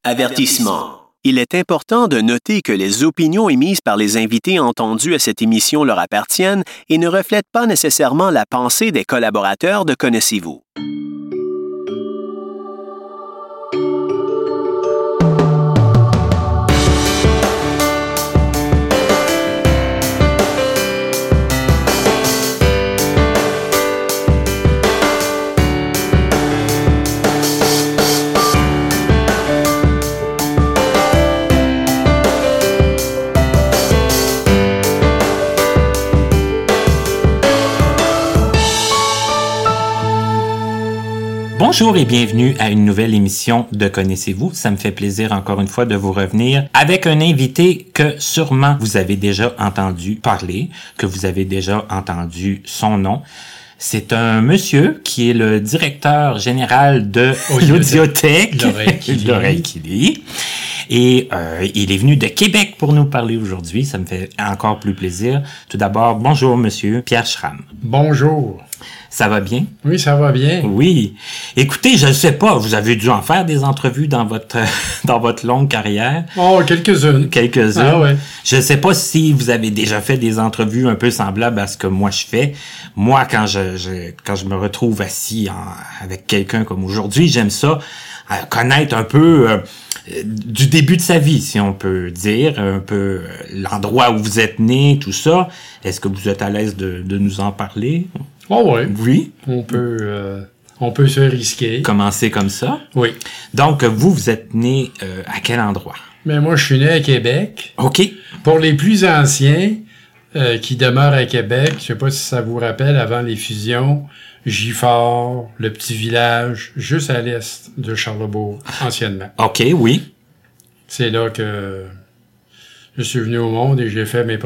Avertissement. Il est important de noter que les opinions émises par les invités entendus à cette émission leur appartiennent et ne reflètent pas nécessairement la pensée des collaborateurs de Connaissez-vous. Bonjour et bienvenue à une nouvelle émission de Connaissez-vous. Ça me fait plaisir encore une fois de vous revenir avec un invité que sûrement vous avez déjà entendu parler, que vous avez déjà entendu son nom. C'est un monsieur qui est le directeur général de l'Audiothèque, l'Oreille qui lit. Et il est venu de Québec pour nous parler aujourd'hui. Ça me fait encore plus plaisir. Tout d'abord, bonjour monsieur Pierre Schramm. Bonjour. Ça va bien? Oui, ça va bien. Oui. Écoutez, je ne sais pas, vous avez dû en faire des entrevues dans votre longue carrière. Oh, quelques-unes. Quelques-unes. Ah ouais. Je ne sais pas si vous avez déjà fait des entrevues un peu semblables à ce que moi je fais. Moi, quand je me retrouve assis avec quelqu'un comme aujourd'hui, j'aime ça, connaître un peu du début de sa vie, si on peut dire, un peu l'endroit où vous êtes né, tout ça. Est-ce que vous êtes à l'aise de nous en parler? Oh oui. Oui. On peut se risquer. Commencer comme ça. Oui. Donc, vous êtes né à quel endroit? Mais moi, je suis né à Québec. OK. Pour les plus anciens qui demeurent à Québec, je sais pas si ça vous rappelle, avant les fusions, Gifford, le petit village, juste à l'est de Charlesbourg, anciennement. OK, oui. C'est là que je suis venu au monde et j'ai fait mes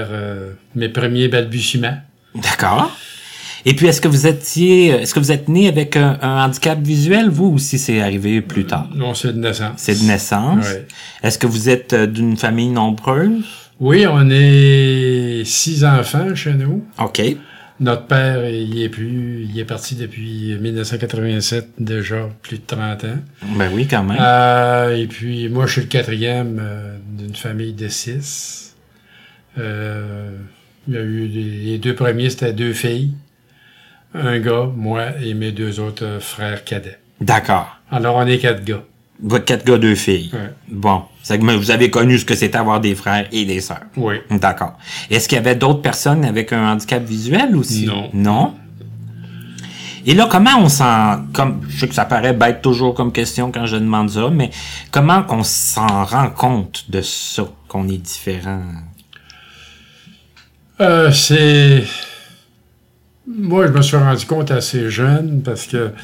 premiers balbutiements. D'accord. Et puis, est-ce que vous êtes né avec un handicap visuel, vous, ou si c'est arrivé plus tard? Non, c'est de naissance. C'est de naissance. Oui. Est-ce que vous êtes d'une famille nombreuse? Oui, on est 6 enfants chez nous. OK. Notre père, il est parti depuis 1987, déjà plus de 30 ans. Ben oui, quand même. Et puis, moi, je suis le 4e d'une famille de 6. Il y a eu les 2 premiers, c'était 2 filles. Un gars, moi et mes 2 autres frères cadets. D'accord. Alors, on est 4 gars. 4 gars, 2 filles. Ouais. Bon. C'est que vous avez connu ce que c'était avoir des frères et des sœurs. Oui. D'accord. Est-ce qu'il y avait d'autres personnes avec un handicap visuel aussi? Non. Non? Et là, comment on s'en... je sais que ça paraît bête toujours comme question quand je demande ça, mais comment qu'on s'en rend compte de ça, qu'on est différent? Moi, je me suis rendu compte assez jeune parce que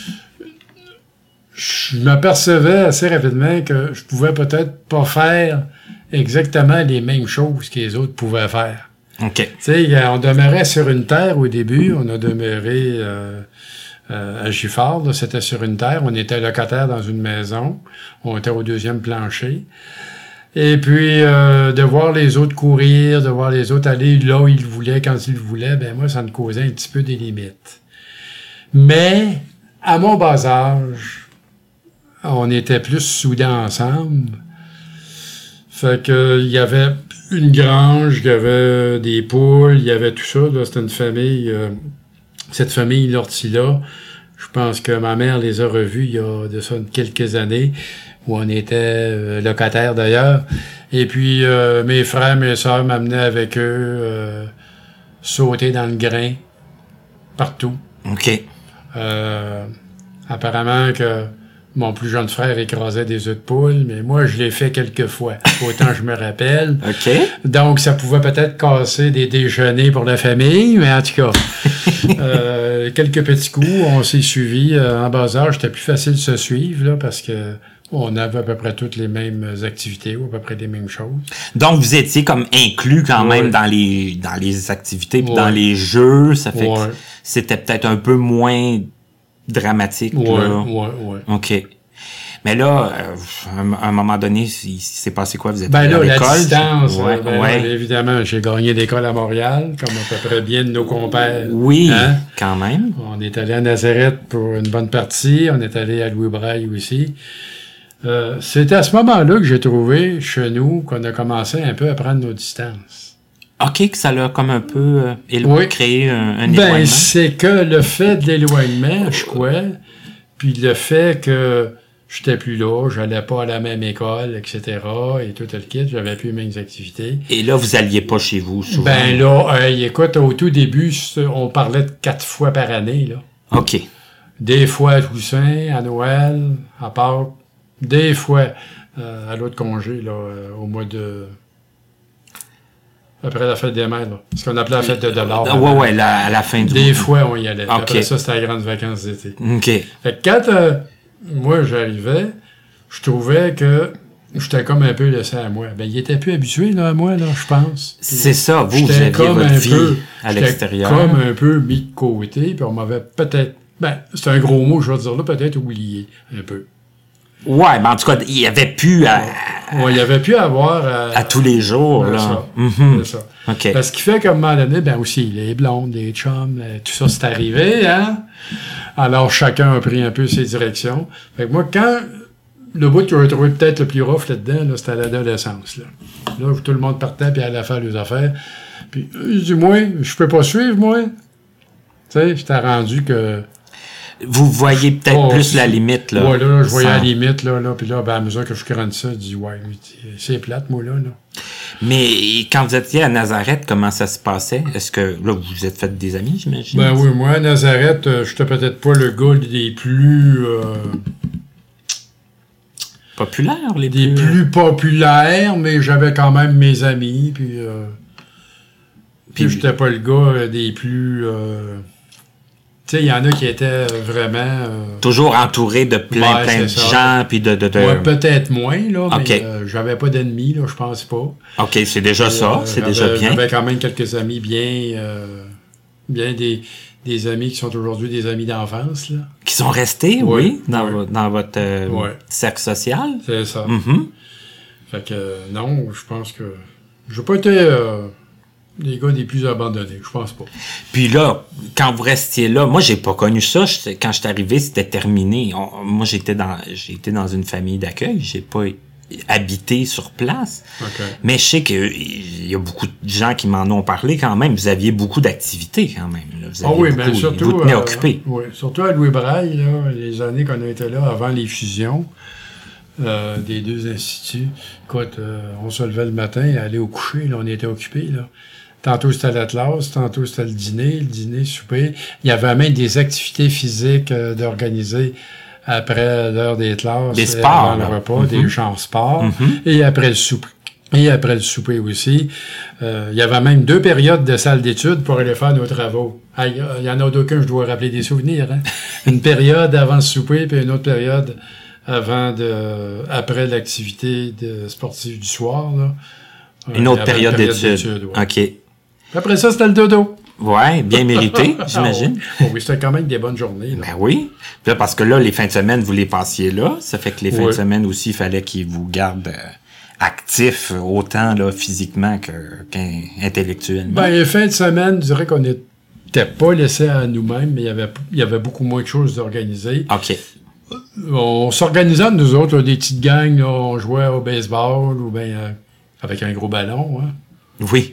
je m'apercevais assez rapidement que je pouvais peut-être pas faire exactement les mêmes choses que les autres pouvaient faire. OK. Tu sais, on demeurait sur une terre au début. On a demeuré à Gifford. Là, c'était sur une terre. On était locataire dans une maison. On était au 2e plancher. Et puis, de voir les autres courir, de voir les autres aller là où ils voulaient, quand ils voulaient, ben moi, ça me causait un petit peu des limites. Mais, à mon bas âge, on était plus soudés ensemble. Fait que, il y avait une grange, il y avait des poules, il y avait tout ça. Là, c'était une famille, cette famille Lortie-là. Je pense que ma mère les a revus il y a de ça quelques années, où on était locataires d'ailleurs. Et puis, mes frères, mes sœurs m'amenaient avec eux sauter dans le grain, partout. OK. Apparemment que mon plus jeune frère écrasait des œufs de poule, mais moi, je l'ai fait quelques fois, autant je me rappelle. OK. Donc, ça pouvait peut-être casser des déjeuners pour la famille, mais en tout cas, quelques petits coups, on s'est suivis. En bas âge, c'était plus facile de se suivre, là, parce que on avait à peu près toutes les mêmes activités ou à peu près les mêmes choses. Donc, vous étiez comme inclus quand même dans les activités puis dans les jeux. Ça fait que c'était peut-être un peu moins dramatique. Oui. OK. Mais là, à un moment donné, il s'est passé quoi? Vous êtes à l'école? La distance. Évidemment, j'ai gagné l'école à Montréal, comme à peu près bien de nos compères. Oui, quand même. On est allé à Nazareth pour une bonne partie. On est allé à Louis-Braille aussi. C'est à ce moment-là que j'ai trouvé, chez nous, qu'on a commencé un peu à prendre nos distances. OK, que ça l'a comme un peu créé un Ben, éloignement. c'est que le fait de l'éloignement, je crois, puis le fait que j'étais plus là, j'allais pas à la même école, etc., et tout le kit, j'avais plus les mêmes activités. Et là, vous alliez pas chez vous souvent? Ben là, écoute, au tout début, on parlait de 4 fois par année, là. OK. Des fois à Toussaint, à Noël, à Pâques, des fois à l'autre congé, là, au mois de... Après la fête des mères, là. Ce qu'on appelait la fête de dollars. Ouais, à la fin du mois. Des fois, on y allait. OK. Après ça, c'était la grande vacances d'été. OK. Fait que quand moi, j'arrivais, je trouvais que j'étais comme un peu laissé à moi. Ben, il était plus habitué, là, à moi, là, je pense. Puis C'est ça, vous j'étais aviez comme votre un vie peu, à j'étais l'extérieur. comme un peu mis de côté, puis on m'avait peut-être... Ben, c'est un gros mot, je vais dire là, peut-être oublié, un peu. Ouais, mais en tout cas, il y avait plus On y avait pu avoir... à tous les jours, c'est là. ça. Mhm. C'est ça. OK. Parce qu'il fait qu'à un moment donné, ben aussi, les blondes, les chums, tout ça, c'est arrivé, hein? Alors, chacun a pris un peu ses directions. Fait que moi, quand le bout que j'ai trouvé peut-être le plus rough là-dedans, là, c'était à l'adolescence, là. Là, où tout le monde partait, puis allait faire les affaires. Puis, je dis, moi, je peux pas suivre, moi. Tu sais, j'étais rendu que... Vous voyez peut-être plus c'est- la limite, là. Ouais, là, je voyais Sans- la limite, là, puis là, ben, à mesure que je grandis ça, je dis, ouais, c'est plate, moi, là. Mais quand vous étiez à Nazareth, comment ça se passait? Est-ce que, là, vous vous êtes fait des amis, j'imagine? Ben oui, moi, à Nazareth, j'étais peut-être pas le gars des plus... Populaires, les des plus populaires, mais j'avais quand même mes amis, puis j'étais pas le gars des plus... tu sais, il y en a qui étaient vraiment... Toujours entouré de plein Ouais, de c'est ça. gens, puis de... ouais, peut-être moins, là, OK. mais j'avais pas d'ennemis, là, je pense pas. OK, c'est déjà ça, c'est déjà bien. J'avais quand même quelques amis bien des amis qui sont aujourd'hui des amis d'enfance, là. Qui sont restés, Oui, dans, oui. dans votre Ouais. cercle social. C'est ça. Mhm. Fait que, non, je pense que... J'ai pas été des gars des plus abandonnés, je pense pas. Puis là, quand vous restiez là, moi, j'ai pas connu ça. Quand je suis arrivé, c'était terminé. Moi, j'ai été dans une famille d'accueil. J'ai pas habité sur place. OK. Mais je sais qu'il y a beaucoup de gens qui m'en ont parlé quand même. Vous aviez beaucoup d'activités quand même. Là. Vous aviez mais surtout... vous tenez occupé. Oui, surtout à Louis Braille, là, les années qu'on a été là, avant les fusions des deux instituts. Écoute, on se levait le matin et allait au coucher, là, on était occupés, là. Tantôt, c'était l'Atlas, tantôt, c'était le dîner, souper. Il y avait même des activités physiques d'organiser après l'heure des classes. Des sports, avant le là. repas, des champs sport. Mhm. Et après le souper. Et après le souper aussi. Il y avait même 2 périodes de salle d'études pour aller faire nos travaux. Ah, il y en a d'aucuns, je dois rappeler des souvenirs. Hein? Une période avant le souper, puis une autre période après l'activité sportive du soir. Là. Une autre Il y avait période d'études. ouais. OK. Après ça, c'était le dodo. Ouais, bien mérité, j'imagine. Ah oui. Oui, c'était quand même des bonnes journées. Là. Ben oui. Puis là, parce que là, les fins de semaine, vous les passiez là. Ça fait que les fins Oui. de semaine aussi, il fallait qu'ils vous gardent actifs autant là, physiquement qu'intellectuellement. Ben, les fins de semaine, je dirais qu'on n'était pas laissés à nous-mêmes, mais il y avait beaucoup moins de choses d'organiser. OK. On s'organisait, nous autres, là, des petites gangs, là, on jouait au baseball ou bien avec un gros ballon. Hein. Oui.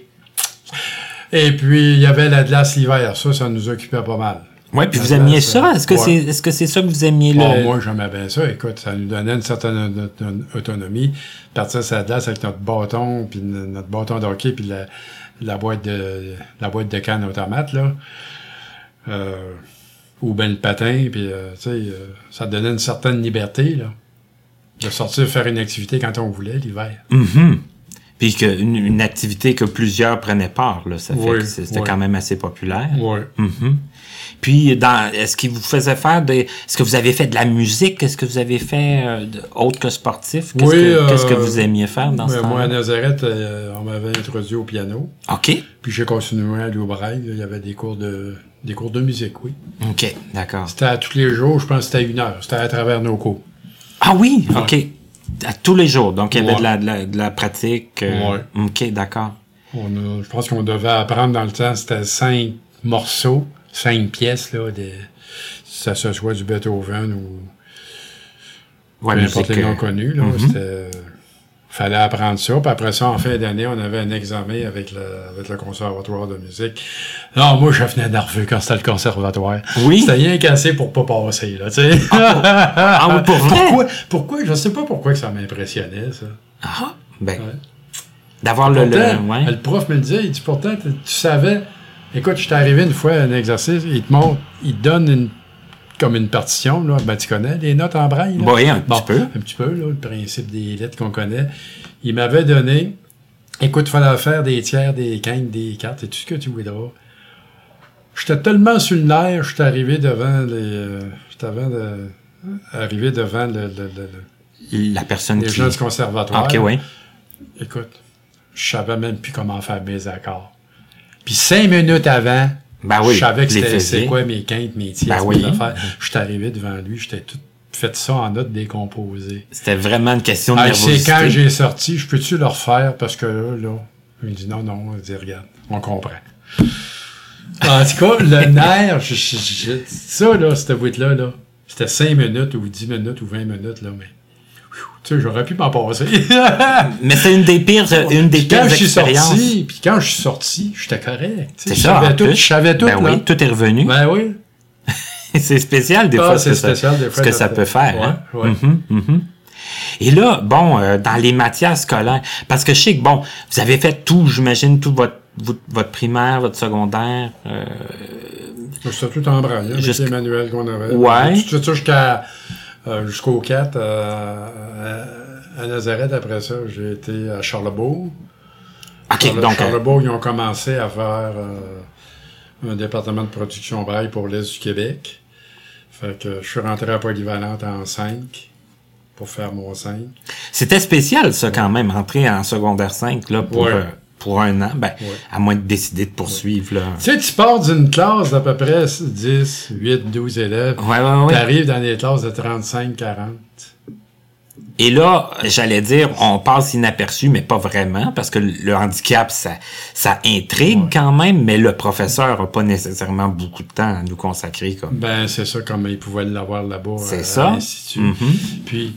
Et puis, il y avait la glace l'hiver. Ça nous occupait pas mal. Ouais, puis La vous aimiez glace, ça? Est-ce que ouais. est-ce que c'est ça que vous aimiez Bon, là? moi, j'aimais bien ça. Écoute, ça nous donnait une certaine autonomie. Partir sur la glace avec notre bâton, puis notre bâton de hockey, puis la boîte de canne automate, là. Ou bien le patin, puis, tu sais, ça donnait une certaine liberté, là. De sortir faire une activité quand on voulait, l'hiver. Mhm. Puis une activité que plusieurs prenaient part, là. Ça fait Oui, que c'était oui. quand même assez populaire. Oui. Mhm. Puis, est-ce qu'il vous faisait faire est-ce que vous avez fait de la musique? Est-ce que vous avez fait autre que sportif? Qu'est-ce que vous aimiez faire dans ce temps-là? Moi, à Nazareth, on m'avait introduit au piano. OK. Puis j'ai continué à aller au Braille. Il y avait des cours de musique, oui. OK, d'accord. C'était à tous les jours, je pense que c'était 1 heure. C'était à travers nos cours. Ah oui? Ouais. OK. À tous les jours. Donc, il y avait Ouais. de la pratique. Ouais. OK, d'accord. Je pense qu'on devait apprendre dans le temps, c'était 5 morceaux, 5 pièces, là. Ça se soit du Beethoven Ouais, peu importe musique, les noms connus, là, fallait apprendre ça. Puis après ça, en fin d'année, on avait un examen avec le conservatoire de musique. Non, moi, je venais nerveux quand c'était le conservatoire. Oui. C'était rien cassé pour pas passer, là, tu sais. Ah oui, pour vrai? Pourquoi? Je sais pas pourquoi que ça m'impressionnait, ça. Ah, ben. Ouais. D'avoir Pourtant, le prof me le disait, il dit, pourtant, tu savais. Écoute, je suis arrivé une fois à un exercice, il te montre, il te donne comme une partition, là. Ben, tu connais les notes en braille, là? Oui, un petit peu. Un petit peu, là, le principe des lettres qu'on connaît. Il m'avait donné, écoute, il fallait faire des tiers, des quintes, des cartes, et tout ce que tu voudras. J'étais tellement sur le nerf, j'étais arrivé devant la personne les gens du conservatoire. OK, oui. Écoute, je savais même plus comment faire mes accords. Puis 5 minutes avant, ben oui, je savais que c'était quoi mes quintes, mes tiers, mes affaires. Je suis arrivé devant lui, j'étais tout fait ça en notes décomposées. C'était vraiment une question de nervosité. C'est quand j'ai sorti, je peux-tu le refaire? Parce que là, il me dit non, il dit regarde, on comprend. En tout cas, le nerf, ça, là, cette boîte-là, là, c'était 5 minutes ou 10 minutes ou 20 minutes, là, mais tu sais, j'aurais pu m'en passer. Mais c'est une des pires expériences. Puis quand je suis sorti, j'étais correct. C'est ça, je savais tout, ben là. Oui, tout est revenu. Ben oui. C'est spécial, des fois, c'est spécial, des fois, ce que ça peut faire. Ouais, hein? ouais. Et là, bon, dans les matières scolaires, parce que je sais que, bon, vous avez fait tout, j'imagine, tout votre primaire, votre secondaire. C'était tout en braille, avec les manuels qu'on avait. Ouais. Tout ça jusqu'au 4 à Nazareth. Après ça, j'ai été à Charlebourg. OK, donc... Charlebourg, ils ont commencé à faire un département de production braille pour l'Est du Québec. Fait que je suis rentré à Polyvalente en 5 pour faire mon 5. C'était spécial, ça, quand même, entrer en secondaire 5, là, pour un an, à moins de décider de poursuivre, là. Tu sais, tu pars d'une classe d'à peu près 10, 8, 12 élèves. Ouais. Tu arrives dans des classes de 35, 40. Et là, j'allais dire, on passe inaperçu, mais pas vraiment, parce que le handicap, ça intrigue quand même, mais le professeur n'a pas nécessairement beaucoup de temps à nous consacrer. Comme. Ben, c'est ça, comme il pouvait l'avoir là-bas. C'est ça. l'Institut. Puis,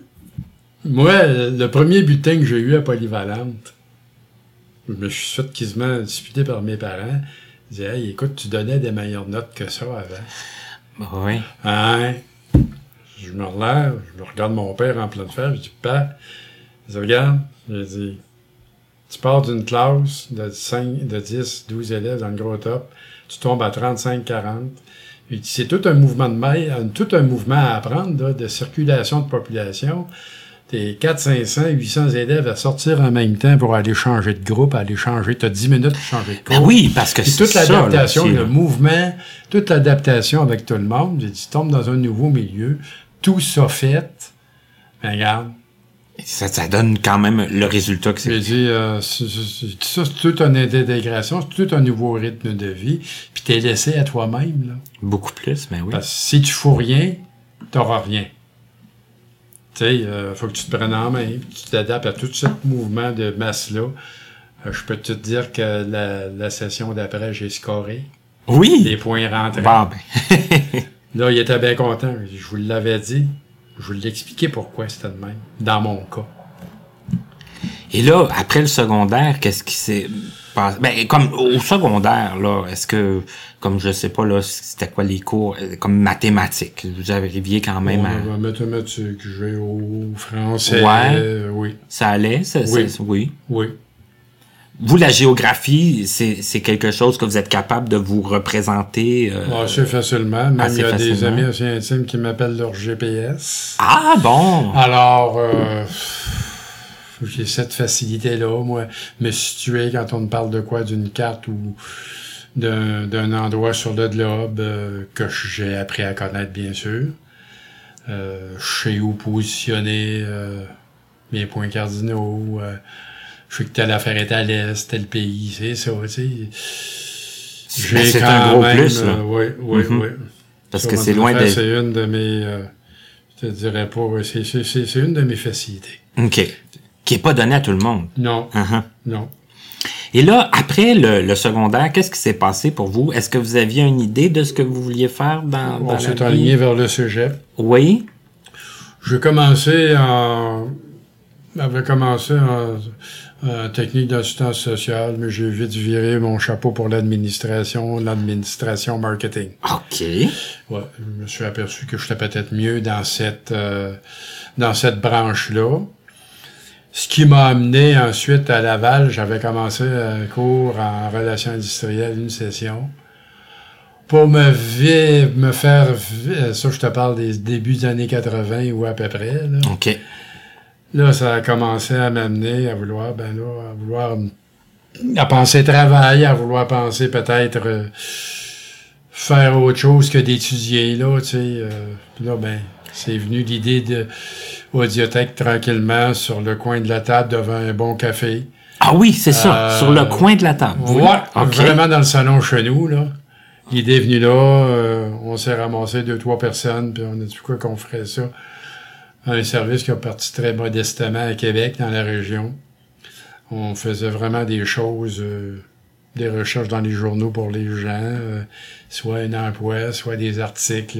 moi, le premier bulletin que j'ai eu à Polyvalente, je me suis fait quasiment disputer par mes parents. Ils disaient, hey, écoute, tu donnais des meilleures notes que ça avant. Oui. Hein? Je me relève, je regarde mon père en pleine fer, je dis, Papa, je dis, regarde, j'ai dit, tu pars d'une classe de 10, 12 élèves dans le gros top, tu tombes à 35, 40. Il dit, c'est tout un mouvement tout un mouvement à apprendre, là, de circulation de population. T'es 400, 500, 800 élèves à sortir en même temps pour aller changer de groupe, t'as 10 minutes pour changer de groupe. Ben oui, parce que puis toute l'adaptation, le mouvement, toute l'adaptation avec tout le monde, j'ai dit, tu tombes dans un nouveau milieu, tout ça fait, ben regarde. Ça donne quand même le résultat que c'est. J'ai dit, c'est toute une intégration, c'est tout un nouveau rythme de vie, puis t'es laissé à toi-même, là. Beaucoup plus, ben oui. Parce que si tu fous rien, t'auras rien. Tu sais, faut que tu te prennes en main, puis tu t'adaptes à tout ce mouvement de masse-là. Je peux te dire que la session d'après, j'ai scoré. Oui! Les points rentrés. Bon, ben. Là, il était bien content. Je vous l'avais dit. Je vous l'ai expliqué pourquoi c'était de même, dans mon cas. Et là, après le secondaire, qu'est-ce qui s'est passé? Ben, comme au secondaire, là, est-ce que, comme je sais pas, là, c'était quoi les cours, comme mathématiques? Vous arriviez quand même à... Mathématiques, géo, français, oui. Ça allait? Oui. Oui. Vous, la géographie, c'est quelque chose que vous êtes capable de vous représenter? Assez facilement. Même il y a des amis assez intimes qui m'appellent leur GPS. Ah, bon! Alors, j'ai cette facilité-là, moi, me situer quand on me parle de quoi, d'une carte ou d'un endroit sur le globe que j'ai appris à connaître, bien sûr. Je sais où positionner mes points cardinaux. Je sais que telle affaire est à l'est, tel pays, c'est ça, tu sais. C'est un gros plus, là. Oui. Parce ça, que c'est loin de... C'est une de mes... je te dirais pas... C'est une de mes facilités. OK. Qui est pas donnée à tout le monde. Non. Non. Et là, après le secondaire, qu'est-ce qui s'est passé pour vous? Est-ce que vous aviez une idée de ce que vous vouliez faire dans On s'est aligné vers le cégep. Oui. J'avais commencé en technique d'assistance sociale, mais j'ai vite viré mon chapeau pour l'administration marketing. OK. Ouais, je me suis aperçu que j'étais peut-être mieux dans cette branche-là. Ce qui m'a amené ensuite à Laval, j'avais commencé un cours en relations industrielles, une session. Pour me faire... Ça, je te parle des débuts des années 80 ou à peu près. Là. OK. Là, ça a commencé à m'amener à penser travail, à vouloir penser peut-être faire autre chose que d'étudier, là, tu sais. Puis là, c'est venu l'idée de Audiothèque tranquillement sur le coin de la table devant un bon café. Ah oui, c'est ça, sur le coin de la table. Oui, okay. Vraiment dans le salon chez nous, là. L'idée est venue là, on s'est ramassé 2-3 personnes, puis on a dit quoi qu'on ferait ça. Un service qui a parti très modestement à Québec, dans la région. On faisait vraiment des choses, des recherches dans les journaux pour les gens, soit un emploi, soit des articles,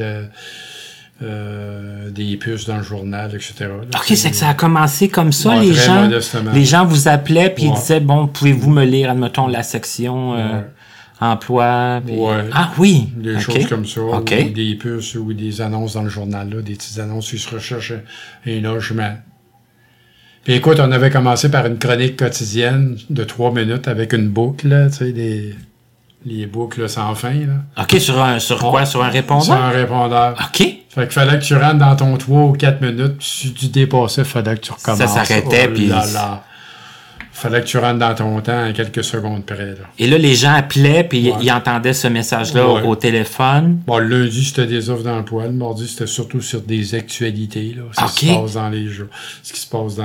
des puces dans le journal, etc. Là, OK, c'est que ça a commencé comme ça, ouais, les gens vous appelaient puis ouais. Ils disaient, bon, pouvez-vous me lire, admettons, la section emploi? Puis... Ouais. Ah oui! Des choses comme ça, okay. Ou des puces, ou des annonces dans le journal, là, des petites annonces qui se recherchent un logement. Puis écoute, on avait commencé par une chronique quotidienne de 3 minutes avec une boucle, là, tu sais, les boucles là, sans fin. Là. OK, sur quoi? Sur un répondeur? Sur un répondeur. OK. Fait qu'il fallait que tu rentres dans ton 3 ou 4 minutes, puis si tu dépassais, il fallait que tu recommences. Ça s'arrêtait, puis... Fallait que tu rentres dans ton temps à quelques secondes près. Là. Et là, les gens appelaient, puis ils entendaient ce message-là au téléphone. Bon, le lundi, c'était des offres d'emploi. Le mardi, c'était surtout sur des actualités. Là, ce qui se passe dans les jours, ce qui se passe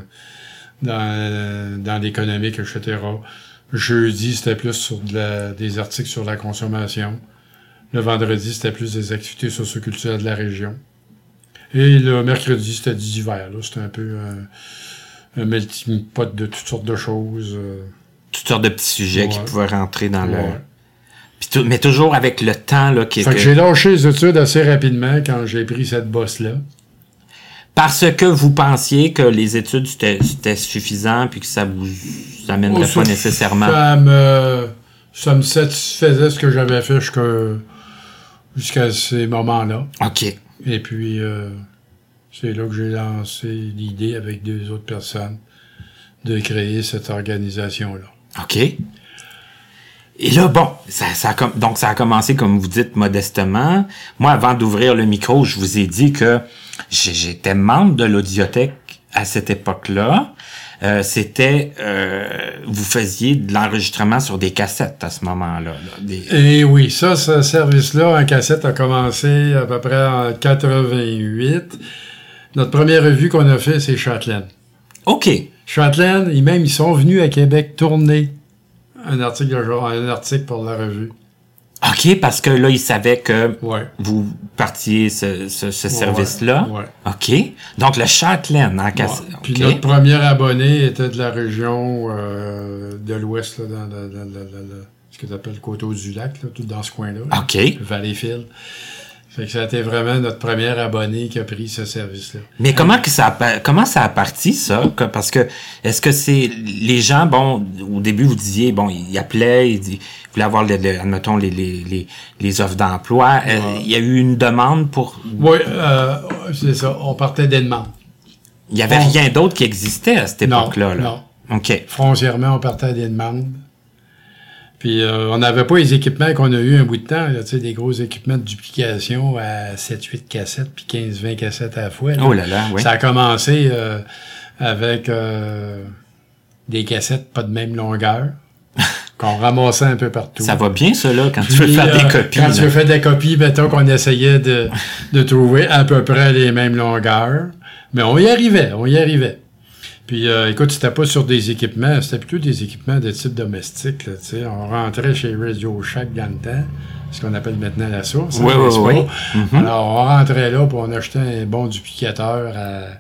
dans l'économique, etc. Jeudi, c'était plus sur des articles sur la consommation. Le vendredi, c'était plus des activités socioculturelles de la région. Et le mercredi, c'était du divers. Là. C'était un peu... un melting pot de toutes sortes de choses. Toutes sortes de petits sujets qui pouvaient rentrer dans le... Puis mais toujours avec le temps là, qui fait que j'ai lâché les études assez rapidement quand j'ai pris cette bosse-là. Parce que vous pensiez que les études, c'était suffisant puis que ça vous amènerait pas nécessairement... Ça me satisfaisait ce que j'avais fait jusqu'à ces moments-là. OK. Et puis... c'est là que j'ai lancé l'idée avec 2 autres personnes de créer cette organisation-là. OK. Et là, bon, donc ça a commencé, comme vous dites, modestement. Moi, avant d'ouvrir le micro, je vous ai dit que j'étais membre de l'Audiothèque à cette époque-là. Vous faisiez de l'enregistrement sur des cassettes à ce moment-là. Et oui, ce service-là, en cassette, a commencé à peu près en 88. Notre première revue qu'on a fait, c'est Châtelaine. OK. Châtelaine, ils sont venus à Québec tourner un article pour la revue. OK, parce que là, ils savaient que vous partiez ce service-là. Ouais. OK. Donc, le Châtelaine en cassette. Ouais. Puis notre premier abonné était de la région de l'Ouest, là, dans ce que tu appelles le Coteau-du-Lac, là, tout dans ce coin-là. OK. Valleyfield. Fait que ça a été vraiment notre premier abonné qui a pris ce service-là. Mais comment ça a parti, ça? Parce que, est-ce que c'est les gens, bon, au début, vous disiez, bon, ils appelaient, ils voulaient avoir, admettons, les offres d'emploi. Il y a eu une demande pour... Oui, c'est ça. On partait des demandes. Il n'y avait rien d'autre qui existait à cette époque-là, là? Non. OK. Foncièrement, on partait des demandes. Puis on n'avait pas les équipements qu'on a eu un bout de temps, là, tu sais, des gros équipements de duplication à 7-8 cassettes, puis 15-20 cassettes à la fois. Là. Oh là là, oui. Ça a commencé avec des cassettes pas de même longueur, qu'on ramassait un peu partout. Ça va bien, ça, là, quand tu veux faire des copies. Quand tu veux faire des copies, mettons qu'on essayait de trouver à peu près les mêmes longueurs. Mais on y arrivait. Puis, écoute, c'était pas sur des équipements, c'était plutôt des équipements de type domestique, là, tu sais. On rentrait chez Radio Shack dans le temps, ce qu'on appelle maintenant la source. Oui. Mm-hmm. Alors, on rentrait là, puis on achetait un bon duplicateur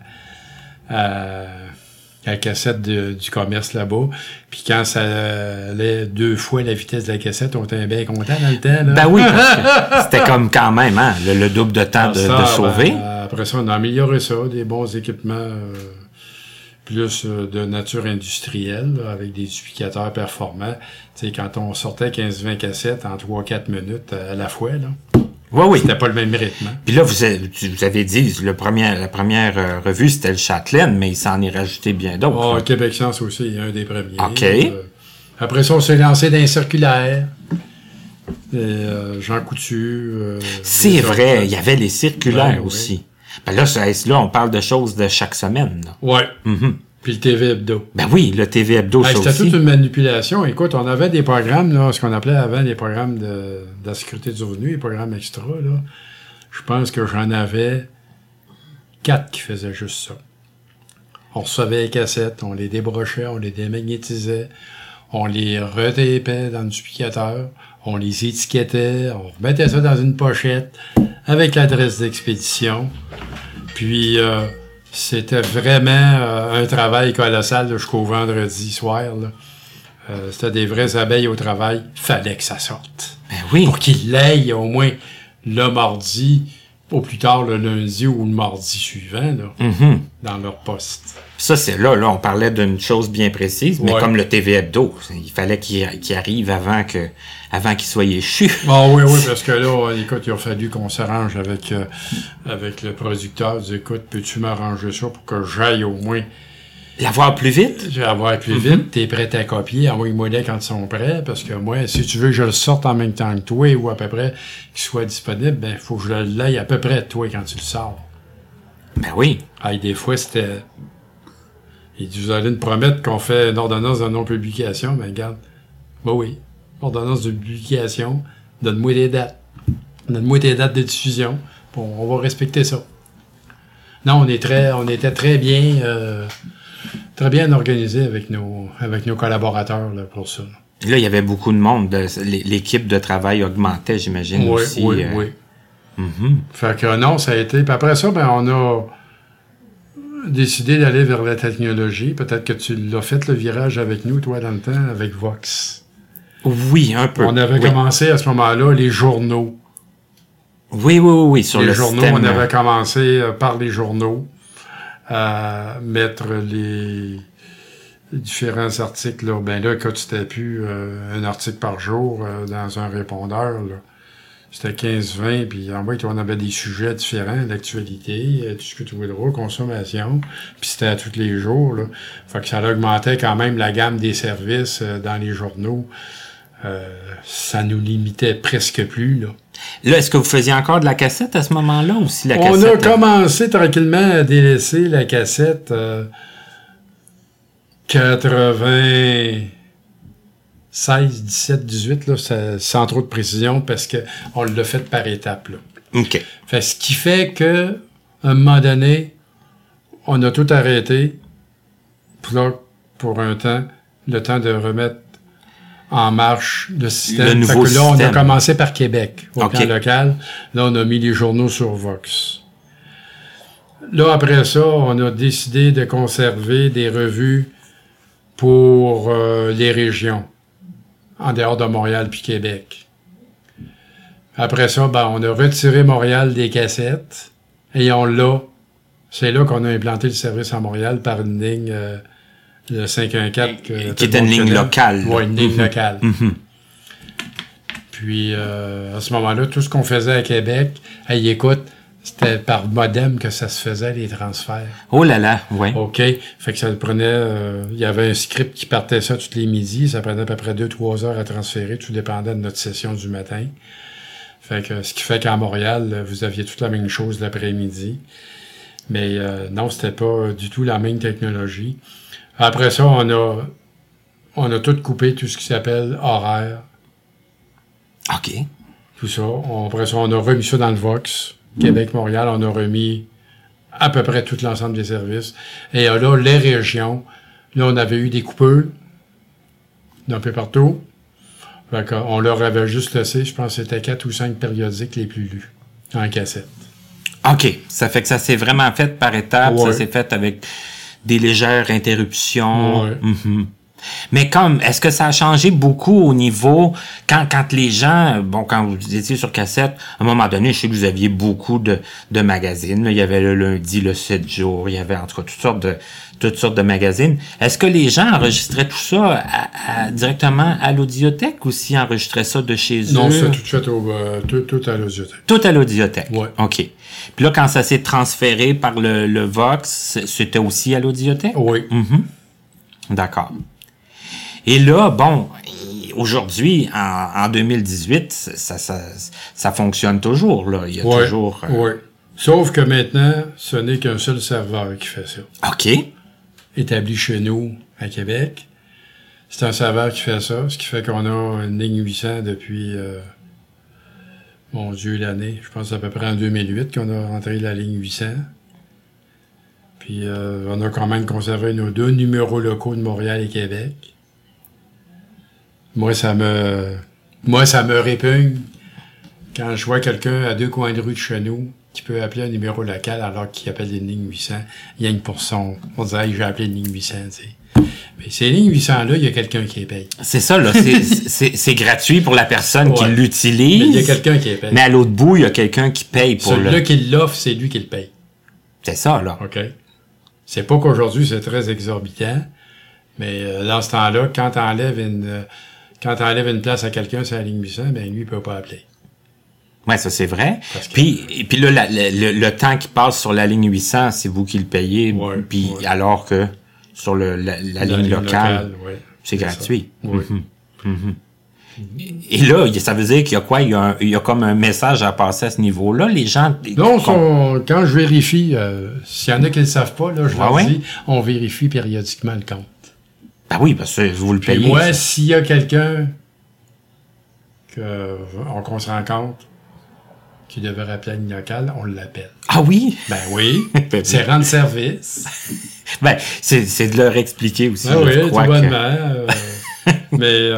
à la cassette du commerce là-bas. Puis quand ça allait 2 fois la vitesse de la cassette, on était bien content dans le temps, là. Ben oui, parce que c'était comme quand même, hein, le double de temps de sauver. Après ça, on a amélioré ça, des bons équipements plus de nature industrielle, là, avec des duplicateurs performants. Tu sais, quand on sortait 15-20 cassettes en 3-4 minutes à la fois, là, Oui. c'était pas le même rythme. Hein? Puis là, vous avez dit, la première revue, c'était le Châtelaine, mais il s'en est rajouté bien d'autres. Ah, Québec Science aussi, il y a un des premiers. OK. Après ça, on s'est lancé dans les circulaires. Jean Coutu. C'est vrai, il y avait les circulaires Ben, aussi. oui. Ben là, on parle de choses de chaque semaine. Là. Ouais. Mhm. Puis le TV Hebdo. Ben oui, le TV Hebdo, ça C'était aussi. toute une manipulation. Écoute, on avait des programmes, là, ce qu'on appelait avant des programmes de la sécurité du revenu, les programmes extra. Là. Je pense que j'en avais 4 qui faisaient juste ça. On recevait les cassettes, on les débrochait, on les démagnétisait, on les retapait dans le duplicateur, on les étiquetait, on remettait ça dans une pochette avec l'adresse d'expédition. Puis, c'était vraiment un travail colossal là, jusqu'au vendredi soir. Là. C'était des vraies abeilles au travail. Fallait que ça sorte. Ben oui. Pour qu'ils l'aillent au moins le mardi, au plus tard le lundi ou le mardi suivant, là, dans leur poste. Ça, c'est là, on parlait d'une chose bien précise, mais comme le TV Hebdo, il fallait qu'il arrive avant qu'il soit échu. Ah oui, parce que là, écoute, il a fallu qu'on s'arrange avec le producteur. Il dit, écoute, peux-tu m'arranger ça pour que j'aille au moins L'avoir plus vite? Je vais avoir plus vite, t'es prêt à copier, envoie-moi les quand ils sont prêts, parce que moi, si tu veux que je le sorte en même temps que toi, ou à peu près qu'il soit disponible, ben, faut que je l'aille à peu près toi quand tu le sors. Ben oui. Ah, et des fois, c'était... Il dit, vous allez nous promettre qu'on fait une ordonnance de non-publication, ben, regarde. Ben oui. Ordonnance de publication, donne-moi des dates. Donne-moi tes dates de diffusion. Bon, on va respecter ça. Non, on était très bien organisé avec nos collaborateurs là, pour ça. Là, il y avait beaucoup de monde. L'équipe de travail augmentait, j'imagine, aussi. Oui. Fait que non, ça a été... Puis après ça, ben on a décidé d'aller vers la technologie. Peut-être que tu l'as fait le virage avec nous, toi, dans le temps, avec Vox. Oui, un peu. On avait commencé à ce moment-là les journaux. Oui, sur les le journaux, système. On avait commencé par les journaux à mettre les différents articles. Là. Ben là, quand c'était plus un article par jour dans un répondeur, là. C'était 15-20, puis en fait, on avait des sujets différents, l'actualité, tout ce que tu voudras, consommation, puis c'était à tous les jours. Là. Fait que ça augmentait quand même la gamme des services dans les journaux. Ça nous limitait presque plus, là. Là, est-ce que vous faisiez encore de la cassette à ce moment-là ou si la cassette... On a commencé tranquillement à délaisser la cassette 96, 17, 18, là, sans trop de précision, parce qu'on l'a fait par étapes. Là. OK. Fait, ce qui fait que à un moment donné, on a tout arrêté pour un temps, le temps de remettre en marche le système. Le nouveau fait que là, on a système. commencé par Québec, au OK. plan local. Là, on a mis les journaux sur Vox. Là, après ça, on a décidé de conserver des revues pour les régions, en dehors de Montréal puis Québec. Après ça, ben, on a retiré Montréal des cassettes et c'est là qu'on a implanté le service à Montréal par une ligne... le 514. Qui était une ligne locale. Oui, une ligne locale. Puis, à ce moment-là, tout ce qu'on faisait à Québec, écoute, c'était par modem que ça se faisait, les transferts. Oh là là, ouais. OK. Fait que ça prenait... il y avait un script qui partait ça tous les midis. Ça prenait à peu près 2-3 heures à transférer. Tout dépendait de notre session du matin. Fait que, ce qui fait qu'à Montréal, vous aviez toute la même chose l'après-midi. Mais non, c'était pas du tout la même technologie. Après ça, on a tout coupé, tout ce qui s'appelle horaire. OK. Tout ça. Après ça, on a remis ça dans le Vox. Québec-Montréal, on a remis à peu près tout l'ensemble des services. Et là, les régions, là, on avait eu des coupeurs d'un peu partout. Fait qu'on leur avait juste laissé, je pense que c'était 4 ou 5 périodiques les plus lus en cassette. OK. Ça fait que ça s'est vraiment fait par étapes. Ouais. Ça s'est fait avec des légères interruptions. Ouais. Mais est-ce que ça a changé beaucoup au niveau, quand les gens, quand vous étiez sur cassette, à un moment donné, je sais que vous aviez beaucoup de magazines, là. Il y avait le lundi, le 7 jours, il y avait, en tout cas, toutes sortes de magazines. Est-ce que les gens enregistraient tout ça directement à l'audiothèque ou s'ils enregistraient ça de chez eux? Non, c'est tout fait tout à l'audiothèque. Tout à l'audiothèque? Oui. OK. Puis là, quand ça s'est transféré par le Vox, c'était aussi à l'audiothèque? Oui. D'accord. Et là, aujourd'hui, en 2018, ça fonctionne toujours, là. Il y a toujours... Oui. Sauf que maintenant, ce n'est qu'un seul serveur qui fait ça. OK. Établi chez nous, à Québec. C'est un serveur qui fait ça, ce qui fait qu'on a une ligne 800 depuis... mon Dieu, l'année. Je pense à peu près en 2008 qu'on a rentré la ligne 800. Puis on a quand même conservé nos 2 numéros locaux de Montréal et Québec. Moi, ça me répugne quand je vois quelqu'un à 2 coins de rue de chez nous qui peut appeler un numéro local alors qu'il appelle une ligne 800, rien que pour son... On dirait que j'ai appelé une ligne 800, tu sais. Mais ces lignes 800-là, il y a quelqu'un qui les paye. C'est ça, là. C'est gratuit pour la personne qui l'utilise. Mais il y a quelqu'un qui les paye. Mais à l'autre bout, il y a quelqu'un qui paye pour celui-là qui l'offre, c'est lui qui le paye. C'est ça, là. OK. C'est pas qu'aujourd'hui, c'est très exorbitant, mais dans ce temps-là, quand t'enlèves une place à quelqu'un sur la ligne 800, ben lui, il peut pas appeler. Ouais, ça c'est vrai. Puis là, le temps qui passe sur la ligne 800, c'est vous qui le payez. Puis alors que sur la ligne locale, c'est gratuit. Oui. Et là, ça veut dire qu'il y a quoi? Il y a comme un message à passer à ce niveau-là. Les gens... Non, quand je vérifie, s'il y en a qui ne le savent pas, là, je leur dis, on vérifie périodiquement le compte. Ben oui, parce que vous le payez. Puis moi, s'il y a quelqu'un qu'on se rend compte qui devrait rappeler la ligne locale, on l'appelle. Ah oui? Ben oui, c'est rendre service. Ben, c'est de leur expliquer aussi. Ben oui, tout bonnement. Mais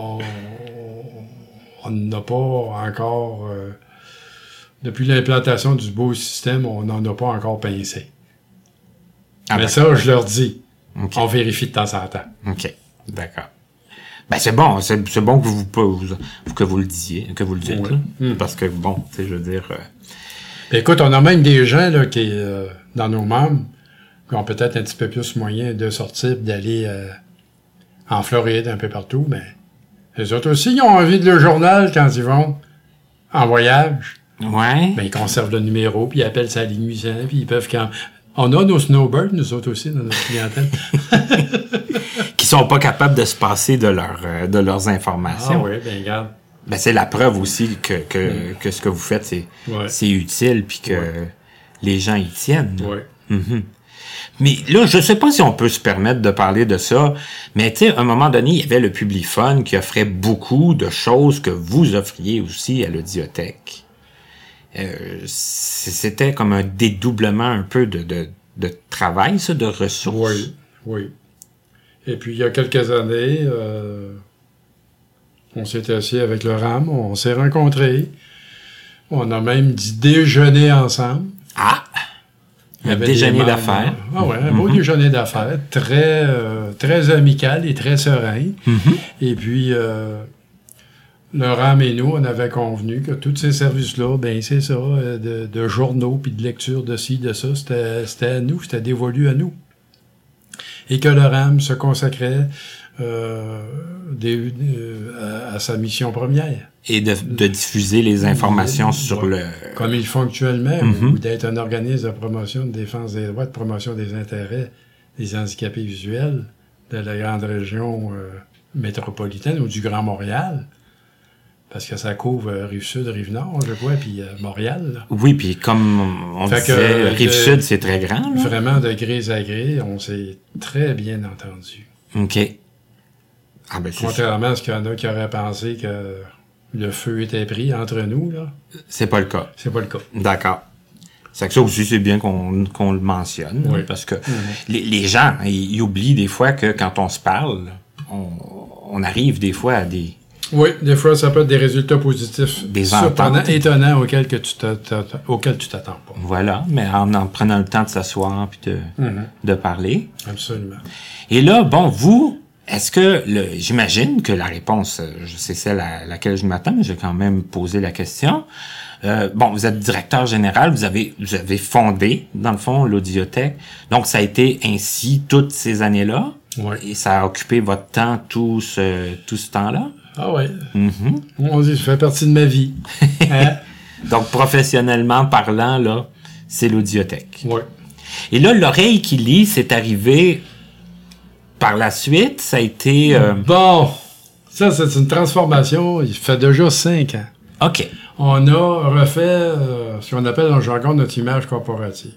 on n'a pas encore... depuis l'implantation du beau système, on n'en a pas encore pincé. Mais ça, je leur dis. Okay. On vérifie de temps en temps. OK. D'accord. Ben, c'est bon. C'est bon que vous le disiez, que vous le dites. Parce que, bon, tu sais, je veux dire... Écoute, on a même des gens là, qui, dans nos membres, qui ont peut-être un petit peu plus moyen de sortir, d'aller en Floride, un peu partout, mais les autres aussi, ils ont envie de le journal quand ils vont en voyage. Ouais. Ben, ils conservent le numéro, puis ils appellent sa ligne 800, puis ils peuvent... On a nos snowbirds, nous autres aussi, dans notre clientèle. Qui sont pas capables de se passer de leurs informations. Ah oui, bien regarde. Ben, c'est la preuve aussi que ce que vous faites, c'est utile, puis que les gens y tiennent. Oui. Mais là, je sais pas si on peut se permettre de parler de ça, mais tu sais, à un moment donné, il y avait le Publifone qui offrait beaucoup de choses que vous offriez aussi à l'audiothèque. C'était comme un dédoublement un peu de travail, ça, de ressources. Oui. Et puis, il y a quelques années, on s'est assis avec le RAM, on s'est rencontrés. On a même dit déjeuner ensemble. Ah! Un déjeuner d'affaires. Ah ouais, un beau déjeuner d'affaires, très amical et très serein. Et puis... le RAM et nous, on avait convenu que tous ces services-là, ben c'est ça, de journaux puis de lecture de ci, de ça, c'était à nous, c'était dévolu à nous. Et que le RAM se consacrait à sa mission première. Et de diffuser les informations sur le... Comme ils font actuellement, ou d'être un organisme de promotion de défense des droits, de promotion des intérêts des handicapés visuels de la grande région métropolitaine ou du Grand Montréal. Parce que ça couvre Rive-Sud, Rive-Nord, je crois, puis Montréal. Là. Oui, puis comme on disait, Rive-Sud, c'est très grand. Là. Vraiment, de gré à gré, on s'est très bien entendu. OK. Ah ben, contrairement à ce qu'il y en a qui auraient pensé que le feu était pris entre nous, là. C'est pas le cas. C'est pas le cas. D'accord. C'est que ça aussi, c'est bien qu'on le mentionne. Oui. Parce que les gens, ils oublient des fois que quand on se parle, on arrive des fois à des... Oui, des fois, ça peut être des résultats positifs. Des surprenants, étonnants auxquels tu t'attends pas. Voilà, mais en prenant le temps de s'asseoir puis de parler. Absolument. Et là, bon, vous, Est-ce que, j'imagine que la réponse, je sais celle à laquelle je m'attends, mais je vais quand même poser la question. Bon, vous êtes directeur général, vous avez fondé, dans le fond, l'Audiothèque. Donc, ça a été ainsi toutes ces années-là. Oui. Et ça a occupé votre temps, tout ce temps-là. Ah ouais. Mm-hmm. On dit, ça fait partie de ma vie. Hein? Donc, professionnellement parlant, là, c'est l'Audiothèque. Oui. Et là, l'oreille qui lit, c'est arrivé par la suite. Ça a été... Bon, ça, c'est une transformation. Il fait déjà 5 ans. OK. On a refait ce qu'on appelle en jargon notre image corporative.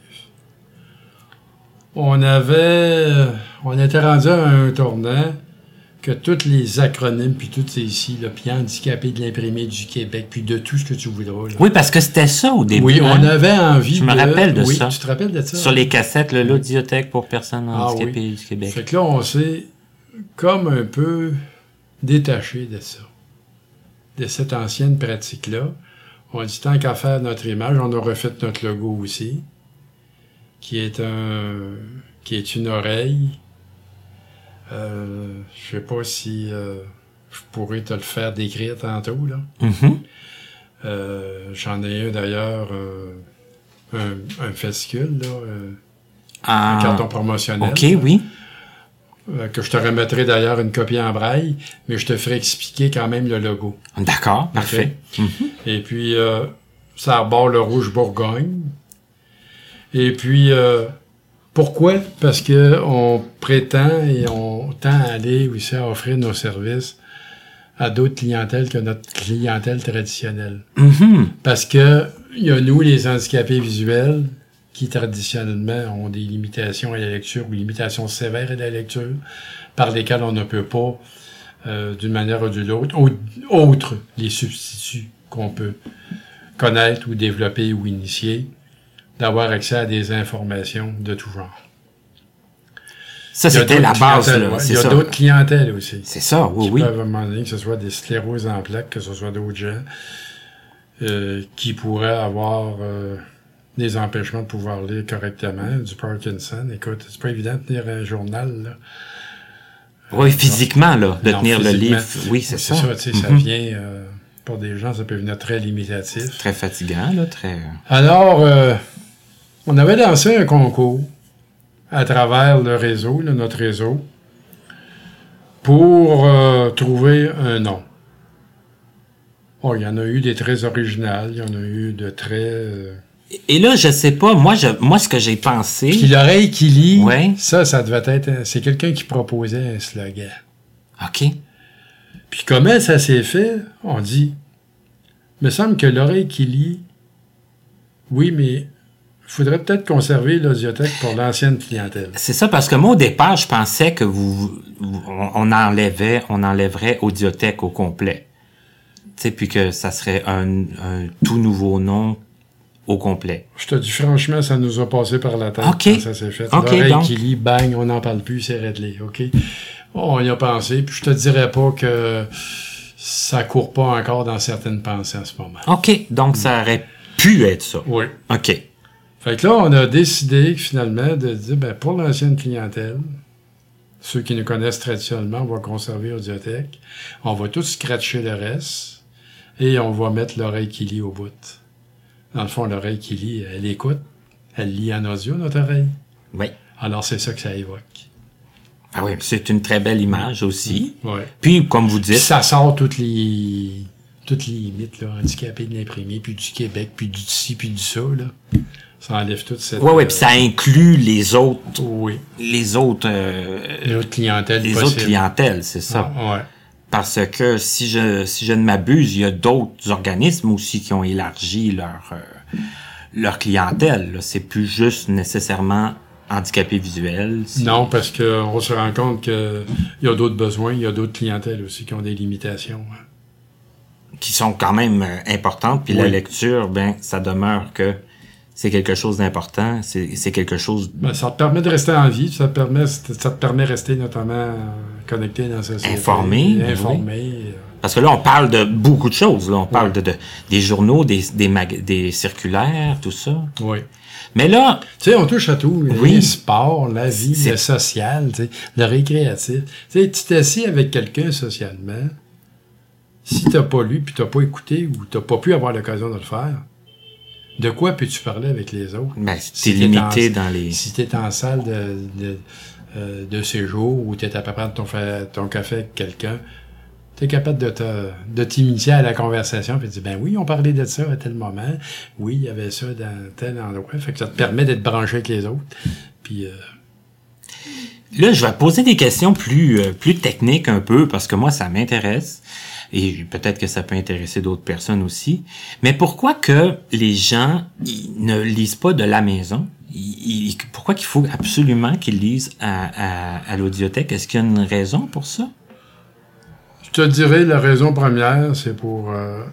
On était rendu à un tournant que tous les acronymes, puis tout c'est ici, le puis handicapé de l'imprimé du Québec, puis de tout ce que tu voudras. Là. Oui, parce que c'était ça au début. Oui, hein? on avait envie Je me rappelle de oui, ça. Tu te rappelles de ça? Sur les cassettes, l'Audiothèque pour personnes handicapées du Québec. Fait que là, on s'est comme un peu détaché de ça, de cette ancienne pratique-là. On dit tant qu'à faire notre image, on a refait notre logo aussi, qui est une oreille. Je sais pas si je pourrais te le faire décrire tantôt, là. Mm-hmm. J'en ai un d'ailleurs, un fascicule, là, un carton promotionnel. OK, oui. Que je te remettrai d'ailleurs une copie en braille, mais je te ferai expliquer quand même le logo. D'accord, parfait. Okay? Mm-hmm. Et puis, ça arbore le rouge Bourgogne. Et puis, pourquoi? Parce que on prétend et on tend à aller aussi à offrir nos services à d'autres clientèles que notre clientèle traditionnelle. Mm-hmm. Parce que il y a nous, les handicapés visuels, qui traditionnellement ont des limitations à la lecture ou limitations sévères à la lecture, par lesquelles on ne peut pas, d'une manière ou d'une autre, autre les substituts qu'on peut connaître ou développer ou initier, d'avoir accès à des informations de tout genre. Ça, c'était la base, là. Ouais, il y a d'autres clientèles aussi. C'est ça, oui, oui. Qui peuvent demander que ce soit des scléroses en plaques, que ce soit d'autres gens qui pourraient avoir des empêchements de pouvoir lire correctement, du Parkinson. Écoute, c'est pas évident de tenir un journal, là. Oui, physiquement, là, de non, tenir le livre. Oui, c'est ça. C'est ça, tu sais, ça vient... pour des gens, ça peut venir très limitatif. C'est très fatigant, là, très... Alors, on avait lancé un concours à travers le réseau, là, notre réseau, pour trouver un nom. Oh, il y en a eu des très originales, il y en a eu de très... Et là, je sais pas, moi, ce que j'ai pensé... Puis l'oreille qui lit, ouais. ça devait être... C'est quelqu'un qui proposait un slogan. OK. Puis comment ça s'est fait? On dit, il me semble que l'oreille qui lit, oui, mais il faudrait peut-être conserver l'Audiothèque pour l'ancienne clientèle. C'est ça, parce que moi, au départ, je pensais que on enlèverait Audiothèque au complet. Tu sais, puis que ça serait un tout nouveau nom au complet. Je te dis franchement, ça nous a passé par la tête okay. quand ça s'est fait. Okay, l'oreille donc... qui lit, bang, on n'en parle plus, c'est réglé, OK? On y a pensé, puis je te dirais pas que ça court pas encore dans certaines pensées en ce moment. OK, donc ça aurait pu être ça. Oui. OK. Fait que là, on a décidé finalement de dire, ben, pour l'ancienne clientèle, ceux qui nous connaissent traditionnellement, on va conserver Audiothèque, on va tout scratcher le reste, et on va mettre l'oreille qui lit au bout. Dans le fond, l'oreille qui lit, elle écoute, elle lit en audio, notre oreille. Oui. Alors, c'est ça que ça évoque. Ah oui, c'est une très belle image aussi. Oui. Puis, comme vous dites... Puis ça sort toutes les limites, là, handicapés de l'imprimé, puis du Québec, puis du ci, puis du ça, là. Ça enlève toute cette... Oui, puis ça inclut les autres... Oui. Les autres clientèles les possibles. autres clientèles, c'est ça. Ah, ouais. Parce que si je ne m'abuse, il y a d'autres organismes aussi qui ont élargi leur clientèle. Là. C'est plus juste nécessairement handicapés visuels. Non, parce qu'on se rend compte qu'il y a d'autres besoins, il y a d'autres clientèles aussi qui ont des limitations. Qui sont quand même importantes. Puis la lecture, ben ça demeure que c'est quelque chose d'important. C'est quelque chose... Ben, ça te permet de rester en vie. Ça te permet de rester notamment connecté dans la société. Informé. Oui. Parce que là, on parle de beaucoup de choses. Là. On parle des journaux, des circulaires, tout ça. Oui. Mais là... Tu sais, on touche à tout. Oui. Le sport, la vie, le social, tu sais, le récréatif. Tu sais, tu t'assis avec quelqu'un socialement, si t'as pas lu, puis t'as pas écouté, ou t'as pas pu avoir l'occasion de le faire, de quoi peux-tu parler avec les autres? Ben, t'es limité dans les... Si t'es en salle de séjour, ou t'es à peu près ton café avec quelqu'un, t'es capable de t'initier à la conversation, puis de dire, ben oui, on parlait de ça à tel moment, oui, il y avait ça dans tel endroit, fait que ça te permet d'être branché avec les autres, puis... Là, je vais poser des questions plus techniques un peu, parce que moi, ça m'intéresse, et peut-être que ça peut intéresser d'autres personnes aussi, mais pourquoi que les gens ne lisent pas de la maison? Pourquoi qu'il faut absolument qu'ils lisent à l'audiothèque? Est-ce qu'il y a une raison pour ça? Je te dirais, la raison première, c'est pour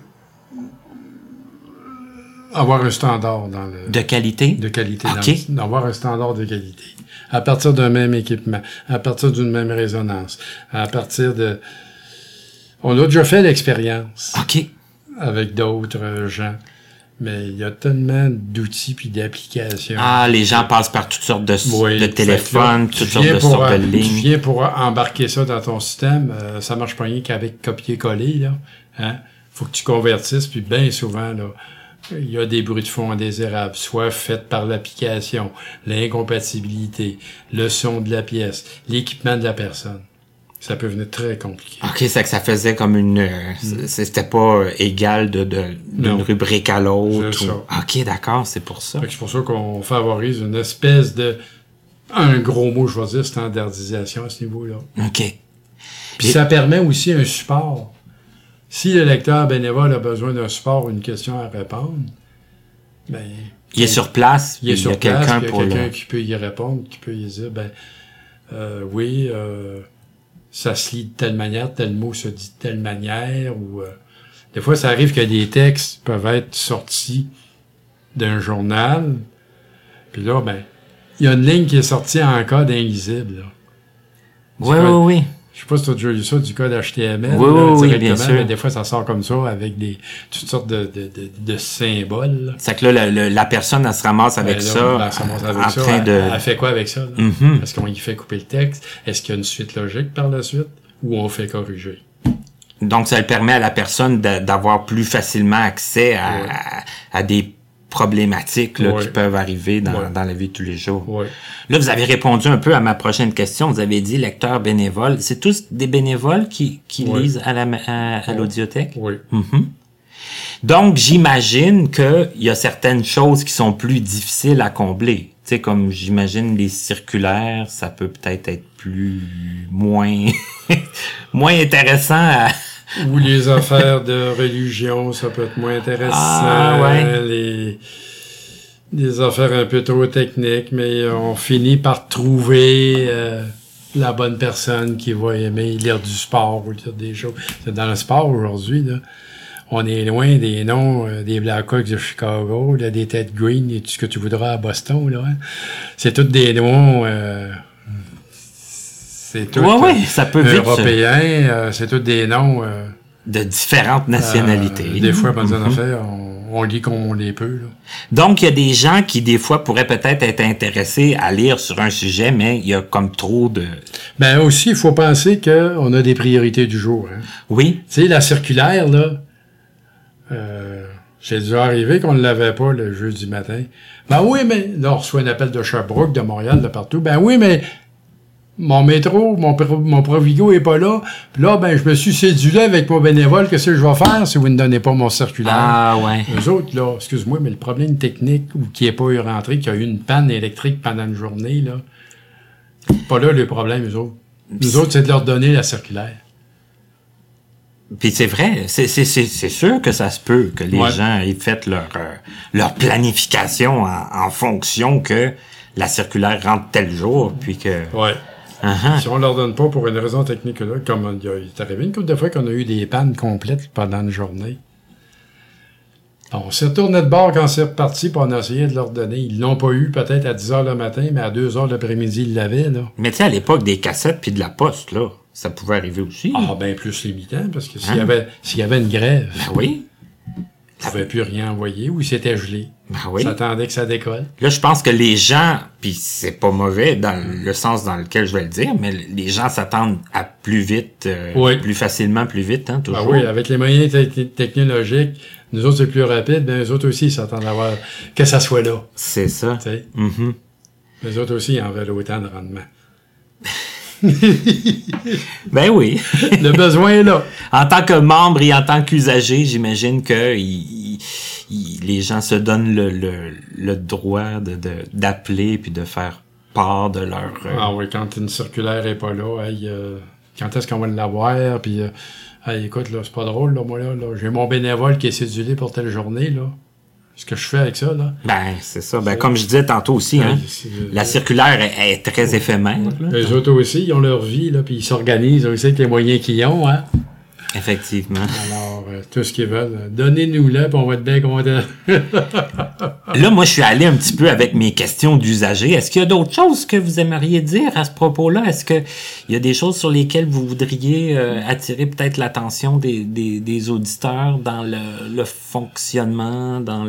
avoir un standard dans le... De qualité? De qualité. Okay. D'avoir un standard de qualité. À partir d'un même équipement, à partir d'une même résonance, à partir de... On a déjà fait l'expérience. OK. Avec d'autres gens. Mais il y a tellement d'outils puis d'applications. Ah, les gens passent par toutes sortes de téléphones, toutes sortes de lignes. Tu viens pour embarquer ça dans ton système, ça marche pas rien qu'avec copier-coller, là. Hein? Faut que tu convertisses, puis bien souvent, là, il y a des bruits de fond indésirables, soit faits par l'application, l'incompatibilité, le son de la pièce, l'équipement de la personne. Ça peut venir très compliqué. OK, c'est que ça faisait comme une... C'était pas égal d'une rubrique à l'autre. C'est ça. OK, d'accord, c'est pour ça. C'est pour ça qu'on favorise une espèce de... Un gros mot, je vais dire, standardisation à ce niveau-là. OK. Puis ça permet aussi un support. Si le lecteur bénévole a besoin d'un support ou une question à répondre, ben... Il est sur place, il y a quelqu'un pour quelqu'un qui peut y répondre, qui peut y dire, oui... ça se lit de telle manière, tel mot se dit de telle manière, ou des fois, ça arrive que des textes peuvent être sortis d'un journal, puis là, il y a une ligne qui est sortie en code invisible. Oui. Je sais pas si tu as déjà lu ça, du code HTML. Oui, bien sûr. Mais des fois, ça sort comme ça, avec toutes sortes de symboles. C'est que là, la personne, elle se ramasse avec ça, Elle fait quoi avec ça? Là? Mm-hmm. Est-ce qu'on y fait couper le texte? Est-ce qu'il y a une suite logique par la suite? Ou on fait corriger? Donc, ça le permet à la personne d'avoir plus facilement accès à des problématiques là, qui peuvent arriver dans la vie de tous les jours. Oui. Là, vous avez répondu un peu à ma prochaine question. Vous avez dit lecteurs bénévoles. C'est tous des bénévoles qui lisent à l'audiothèque? Oui. Mm-hmm. Donc, j'imagine qu'il y a certaines choses qui sont plus difficiles à combler. Tu sais, comme j'imagine les circulaires, ça peut peut-être être moins intéressant à... Ou les affaires de religion, ça peut être moins intéressant. Ah, ouais. Les affaires un peu trop techniques, mais on finit par trouver la bonne personne qui va aimer lire du sport ou lire des choses. C'est dans le sport aujourd'hui, là. On est loin des noms des Blackhawks de Chicago, là, des Ted Green et tout ce que tu voudras à Boston, là. Hein. C'est tous des noms... c'est tout ça peut vite européens, c'est tous des noms... de différentes nationalités. Des fois, pendant une affaire, on lit comme on les peut. Là. Donc, il y a des gens qui, des fois, pourraient peut-être être intéressés à lire sur un sujet, mais il y a comme trop de... Ben aussi, il faut penser qu'on a des priorités du jour. Hein. Oui. Tu sais, la circulaire, là, c'est déjà arrivé qu'on ne l'avait pas le jeudi matin. Ben oui, mais... Là, on reçoit un appel de Sherbrooke, de Montréal, de partout. Ben oui, mais... Mon métro, mon Provigo est pas là. Puis là, je me suis cédulé avec mon bénévole. Qu'est-ce que je vais faire si vous ne donnez pas mon circulaire? Ah, ouais. Eux autres, là, excuse-moi, mais le problème technique ou qui n'est pas eu rentré, qu'il y a eu une panne électrique pendant une journée, là, pas là le problème, eux autres. Nous autres, c'est de leur donner la circulaire. Puis c'est vrai, c'est sûr que ça se peut que les gens aient fait leur planification en fonction que la circulaire rentre tel jour, puis que... Ouais. Si on leur donne pas pour une raison technique là, comme il est arrivé une couple de fois qu'on a eu des pannes complètes pendant une journée. On s'est retourné de bord quand c'est reparti, puis on a essayé de leur donner. Ils l'ont pas eu peut-être à 10h le matin, mais à 2h l'après-midi, ils l'avaient, là. Mais tu sais, à l'époque, des cassettes puis de la poste, là, ça pouvait arriver aussi. Ah, bien plus limitant, parce que s'il y avait une grève... Ben oui. ne pouvait plus rien envoyer ou c'était gelé. Ben oui. Ça attendait que ça décolle. Là, je pense que les gens, puis c'est pas mauvais dans le sens dans lequel je vais le dire, mais les gens s'attendent à plus vite, plus facilement, plus vite, hein, toujours. Ben oui, avec les moyens technologiques, nous autres, c'est plus rapide, mais eux autres aussi, ils s'attendent à voir que ça soit là. C'est ça. Mm-hmm. Les autres aussi, ils en veulent autant de rendement. Ben oui. Le besoin est là. En tant que membre et en tant qu'usager, j'imagine que les gens se donnent le droit d'appeler puis de faire part de leur... Ah oui, quand une circulaire est pas là, quand est-ce qu'on va l'avoir? Puis, écoute, là, c'est pas drôle, là, moi, là, j'ai mon bénévole qui est cédulé pour telle journée, là. Ce que je fais avec ça, là. Ben, c'est ça. Ben, comme je disais tantôt aussi, hein, la circulaire est très éphémère. Les autres aussi, ils ont leur vie, là, puis ils s'organisent aussi avec les moyens qu'ils ont, hein. Effectivement. Alors, tout ce qu'ils veulent, donnez-nous-le, puis on va être bien contents. Là, moi, je suis allé un petit peu avec mes questions d'usagers. Est-ce qu'il y a d'autres choses que vous aimeriez dire à ce propos-là? Est-ce qu'il y a des choses sur lesquelles vous voudriez attirer peut-être l'attention des auditeurs dans le fonctionnement, dans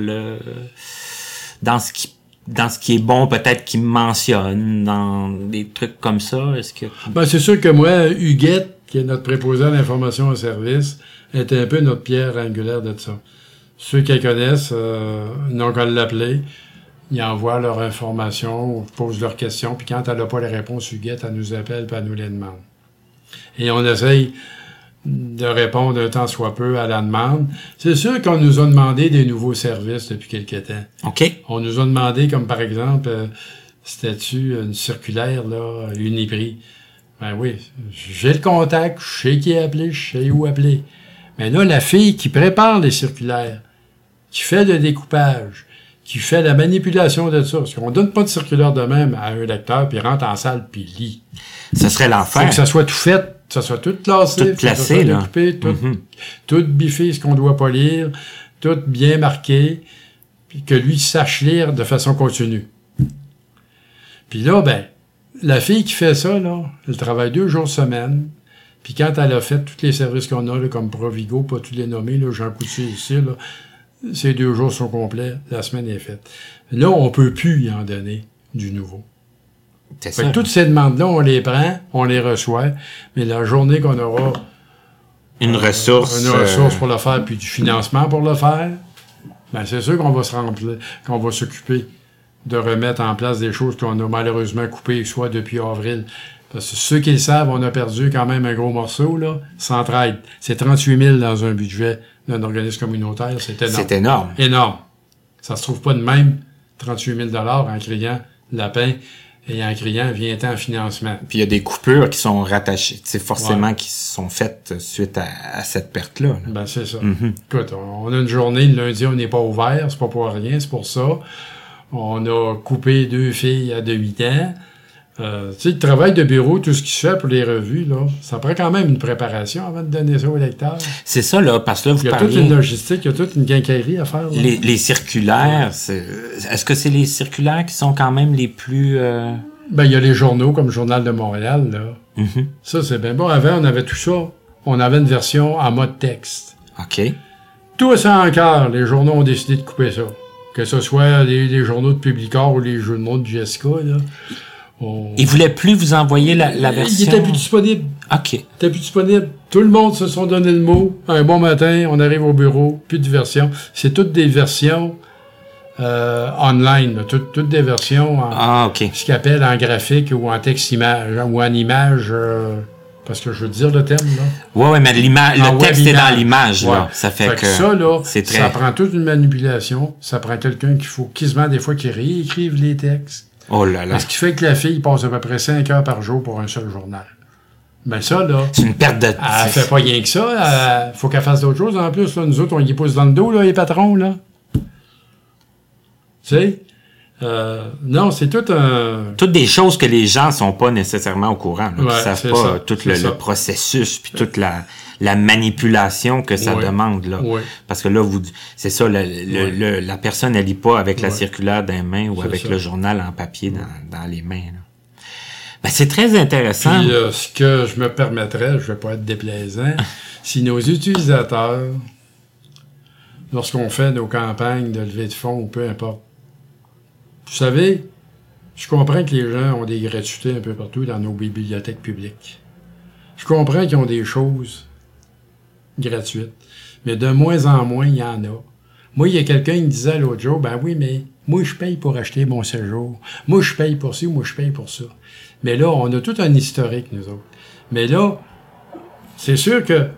ce qui est bon, peut-être qu'ils mentionnent, dans des trucs comme ça? Est-ce que... Ben, c'est sûr que moi, Huguette, qui est notre préposé à l'information au service, est un peu notre pierre angulaire de ça. Ceux qui la connaissent n'ont qu'à l'appeler, ils envoient leur information, posent leurs questions, puis quand elle n'a pas les réponses, Huguette, elle nous appelle puis elle nous les demande. Et on essaye de répondre un tant soit peu à la demande. C'est sûr qu'on nous a demandé des nouveaux services depuis quelque temps. OK. On nous a demandé, comme par exemple, c'était-tu une circulaire, là, Uniprix? Ben oui, j'ai le contact, je sais qui appeler, je sais où appeler. Mais là, la fille qui prépare les circulaires, qui fait le découpage, qui fait la manipulation de ça, parce qu'on donne pas de circulaire de même à un lecteur, puis il rentre en salle, puis il lit. Ce serait l'enfer. Faut que ça soit tout fait, que ça soit tout classé, tout placé, là. Découpé, tout biffé, ce qu'on doit pas lire, tout bien marqué, puis que lui sache lire de façon continue. Puis là, ben, la fille qui fait ça, là, elle travaille 2 jours semaine. Puis quand elle a fait tous les services qu'on a, là, comme Provigo, pas tous les nommer, là, Jean Coutier ici, là, ces 2 jours sont complets, la semaine est faite. Là, on peut plus y en donner du nouveau. C'est Fait ça. que toutes ces demandes-là, on les prend, on les reçoit, mais la journée qu'on aura une ressource pour le faire, puis du financement pour le faire, ben c'est sûr qu'on va se remplir, qu'on va s'occuper de remettre en place des choses qu'on a malheureusement coupées, soit depuis avril. Parce que ceux qui le savent, on a perdu quand même un gros morceau, là, Centraide. C'est 38 000 dans un budget d'un organisme communautaire, c'est énorme. C'est énorme. Énorme. Ça se trouve pas de même, 38 000 en criant lapin et en criant viens-t'en en financement. Puis il y a des coupures qui sont rattachées, c'est forcément qui sont faites suite à cette perte-là. Là. Ben c'est ça. Mm-hmm. Écoute, on a une journée, le lundi, on n'est pas ouvert, c'est pas pour rien, c'est pour ça. On a coupé 2 filles à de 8 ans. Tu sais, le travail de bureau, tout ce qui se fait pour les revues, là, ça prend quand même une préparation avant de donner ça au lecteur. C'est ça, là, parce que là, vous parlez... Il y a toute une logistique, il y a toute une quincaillerie à faire. Là. Les circulaires, est-ce que c'est les circulaires qui sont quand même les plus... Ben, il y a les journaux, comme le Journal de Montréal, là. Mm-hmm. Ça, c'est bien bon. Avant, on avait tout ça. On avait une version en mode texte. OK. Tout ça encore, les journaux ont décidé de couper ça. Que ce soit les journaux de Publicor ou les journaux de Jessica, là. Ils voulaient plus vous envoyer la version... Il était plus disponible. OK. Il était plus disponible. Tout le monde se sont donné le mot. Un bon matin, on arrive au bureau, plus de version. C'est toutes des versions online, là. Toutes des versions en OK. ce qu'ils appellent en graphique ou en texte-image, ou en image... parce que je veux dire le terme, là. Ouais, mais le texte webinaire. est dans l'image, Ouais. là. Ça fait que ça, là, c'est très... ça prend toute une manipulation. Ça prend quelqu'un qu'il faut quasiment des fois qui réécrive les textes. Oh là là. Ce qui fait que la fille passe à peu près 5 heures par jour pour un seul journal. Ben ça, là... C'est une perte de... Elle fait pas rien que ça. Faut qu'elle fasse d'autres choses en plus. Là. Nous autres, on y pousse dans le dos, là, les patrons, là. Tu sais? Non, c'est tout un... Toutes des choses que les gens sont pas nécessairement au courant. Là, qui savent pas ça, tout le processus puis toute la manipulation que ça demande. Là. Oui. Parce que là, c'est ça, la personne, elle lit pas avec la circulaire dans les mains ou avec ça. le journal en papier dans les mains. Là. Ben, c'est très intéressant. Puis, ce que je me permettrais, je vais pas être déplaisant, si nos utilisateurs lorsqu'on fait nos campagnes de levée de fonds ou peu importe. Vous savez, je comprends que les gens ont des gratuités un peu partout dans nos bibliothèques publiques. Je comprends qu'ils ont des choses gratuites. Mais de moins en moins, il y en a. Moi, il y a quelqu'un qui me disait l'autre jour, ben oui, mais moi, je paye pour acheter mon séjour. Moi, je paye pour ci, moi, je paye pour ça. Mais là, on a tout un historique, nous autres. Mais là, c'est sûr que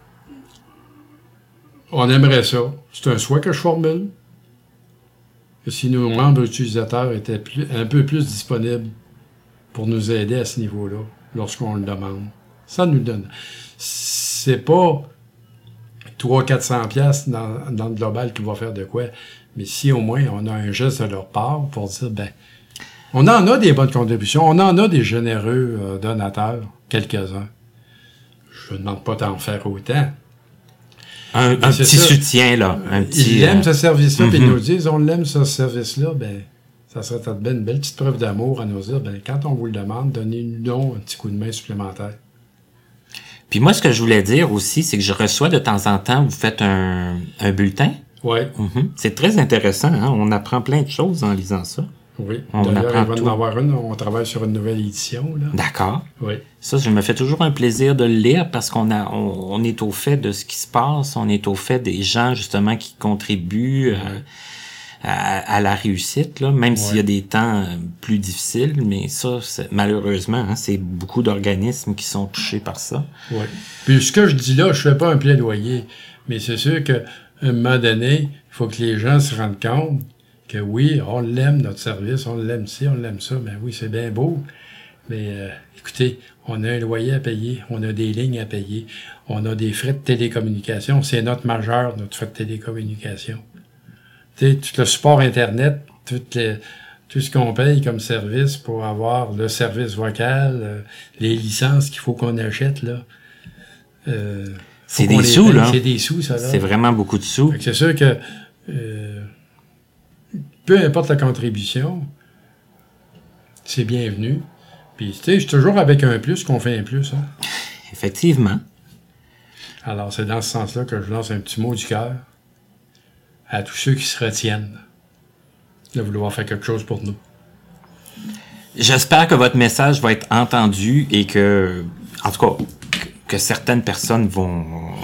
on aimerait ça. C'est un souhait que je formule. Que si nos membres utilisateurs étaient un peu plus disponibles pour nous aider à ce niveau-là, lorsqu'on le demande. Ça nous donne. C'est pas 300-400$ dans le global qui va faire de quoi. Mais si au moins on a un geste de leur part pour dire, ben, on en a des bonnes contributions, on en a des généreux donateurs, quelques-uns. Je ne demande pas d'en faire autant. Un petit soutien, là. Ils aiment ce service-là, puis ils nous disent, on l'aime ce service-là, ben, ça serait une belle petite preuve d'amour à nous dire, ben, quand on vous le demande, donnez-nous donc un petit coup de main supplémentaire. Puis moi, ce que je voulais dire aussi, c'est que je reçois de temps en temps, vous faites un bulletin. Oui. C'est très intéressant, hein? On apprend plein de choses en lisant ça. Oui. On D'ailleurs, apprend il va en avoir une, on travaille sur une nouvelle édition, là. D'accord. Oui. Ça, je me fais toujours un plaisir de le lire parce on est au fait de ce qui se passe, on est au fait des gens, justement, qui contribuent à la réussite, là, même s'il y a des temps plus difficiles, mais ça, malheureusement, hein, c'est beaucoup d'organismes qui sont touchés par ça. Oui. Puis ce que je dis là, je fais pas un plaidoyer, mais c'est sûr qu'à un moment donné, il faut que les gens se rendent compte que oui, on l'aime, notre service, on l'aime ci, on l'aime ça, ben oui, c'est bien beau, mais écoutez, on a un loyer à payer, on a des lignes à payer, on a des frais de télécommunication, c'est notre majeur, notre frais de télécommunication. Tu sais, tout le support Internet, tout ce qu'on paye comme service pour avoir le service vocal, les licences qu'il faut qu'on achète, là. C'est des sous, là. C'est des sous, ça, là. C'est vraiment beaucoup de sous. C'est sûr que peu importe la contribution, c'est bienvenu. Puis, tu sais, je suis toujours avec un plus qu'on fait un plus, hein. Effectivement. Alors, c'est dans ce sens-là que je lance un petit mot du cœur à tous ceux qui se retiennent de vouloir faire quelque chose pour nous. J'espère que votre message va être entendu et que, en tout cas, que certaines personnes vont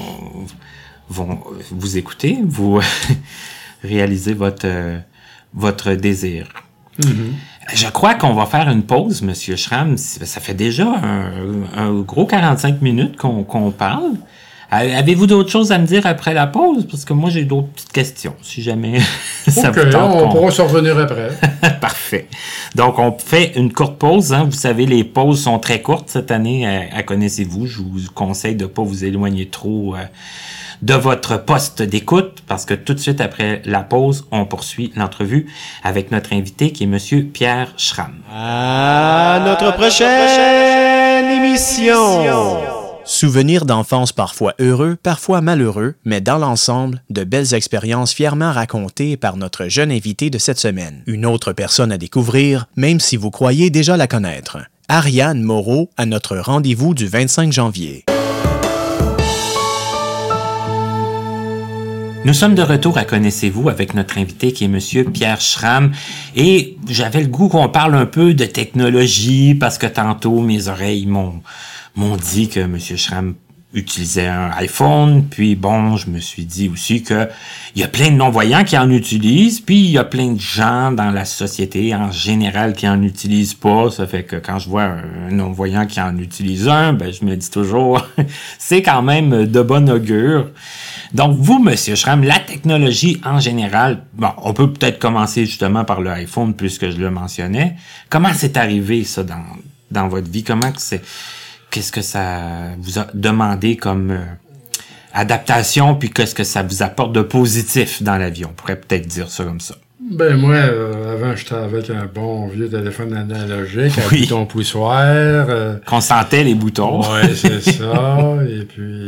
vous écouter, vous réaliser votre désir. Mm-hmm. Je crois qu'on va faire une pause, Monsieur Schramm. Ça fait déjà un gros 45 minutes qu'on parle. Avez-vous d'autres choses à me dire après la pause? Parce que moi, j'ai d'autres petites questions, si jamais ça vous tente. On pourra se revenir après. Parfait. Donc, on fait une courte pause. Hein. Vous savez, les pauses sont très courtes cette année. À Connaissez-vous. Je vous conseille de ne pas vous éloigner trop de votre poste d'écoute, parce que tout de suite après la pause, on poursuit l'entrevue avec notre invité qui est Monsieur Pierre Schramm. À notre prochaine émission! Souvenirs d'enfance parfois heureux, parfois malheureux, mais dans l'ensemble, de belles expériences fièrement racontées par notre jeune invité de cette semaine. Une autre personne à découvrir, même si vous croyez déjà la connaître. Ariane Moreau à notre rendez-vous du 25 janvier. Nous sommes de retour à Connaissez-vous avec notre invité qui est Monsieur Pierre Schramm. Et j'avais le goût qu'on parle un peu de technologie parce que tantôt mes oreilles m'ont dit que M. Schramm utilisait un iPhone, puis bon, je me suis dit aussi que il y a plein de non-voyants qui en utilisent, puis il y a plein de gens dans la société en général qui en utilisent pas. Ça fait que quand je vois un non-voyant qui en utilise un, ben je me dis toujours c'est quand même de bon augure. Donc vous, M. Schramm, la technologie en général, bon, on peut peut-être commencer justement par le iPhone puisque je le mentionnais. Comment c'est arrivé ça dans votre vie? Qu'est-ce que ça vous a demandé comme adaptation, puis qu'est-ce que ça vous apporte de positif dans la vie? On pourrait peut-être dire ça comme ça. Ben moi, avant, j'étais avec un bon vieux téléphone analogique, oui. Un bouton poussoir. Qu'on sentait les boutons. Ouais, c'est ça. Et puis,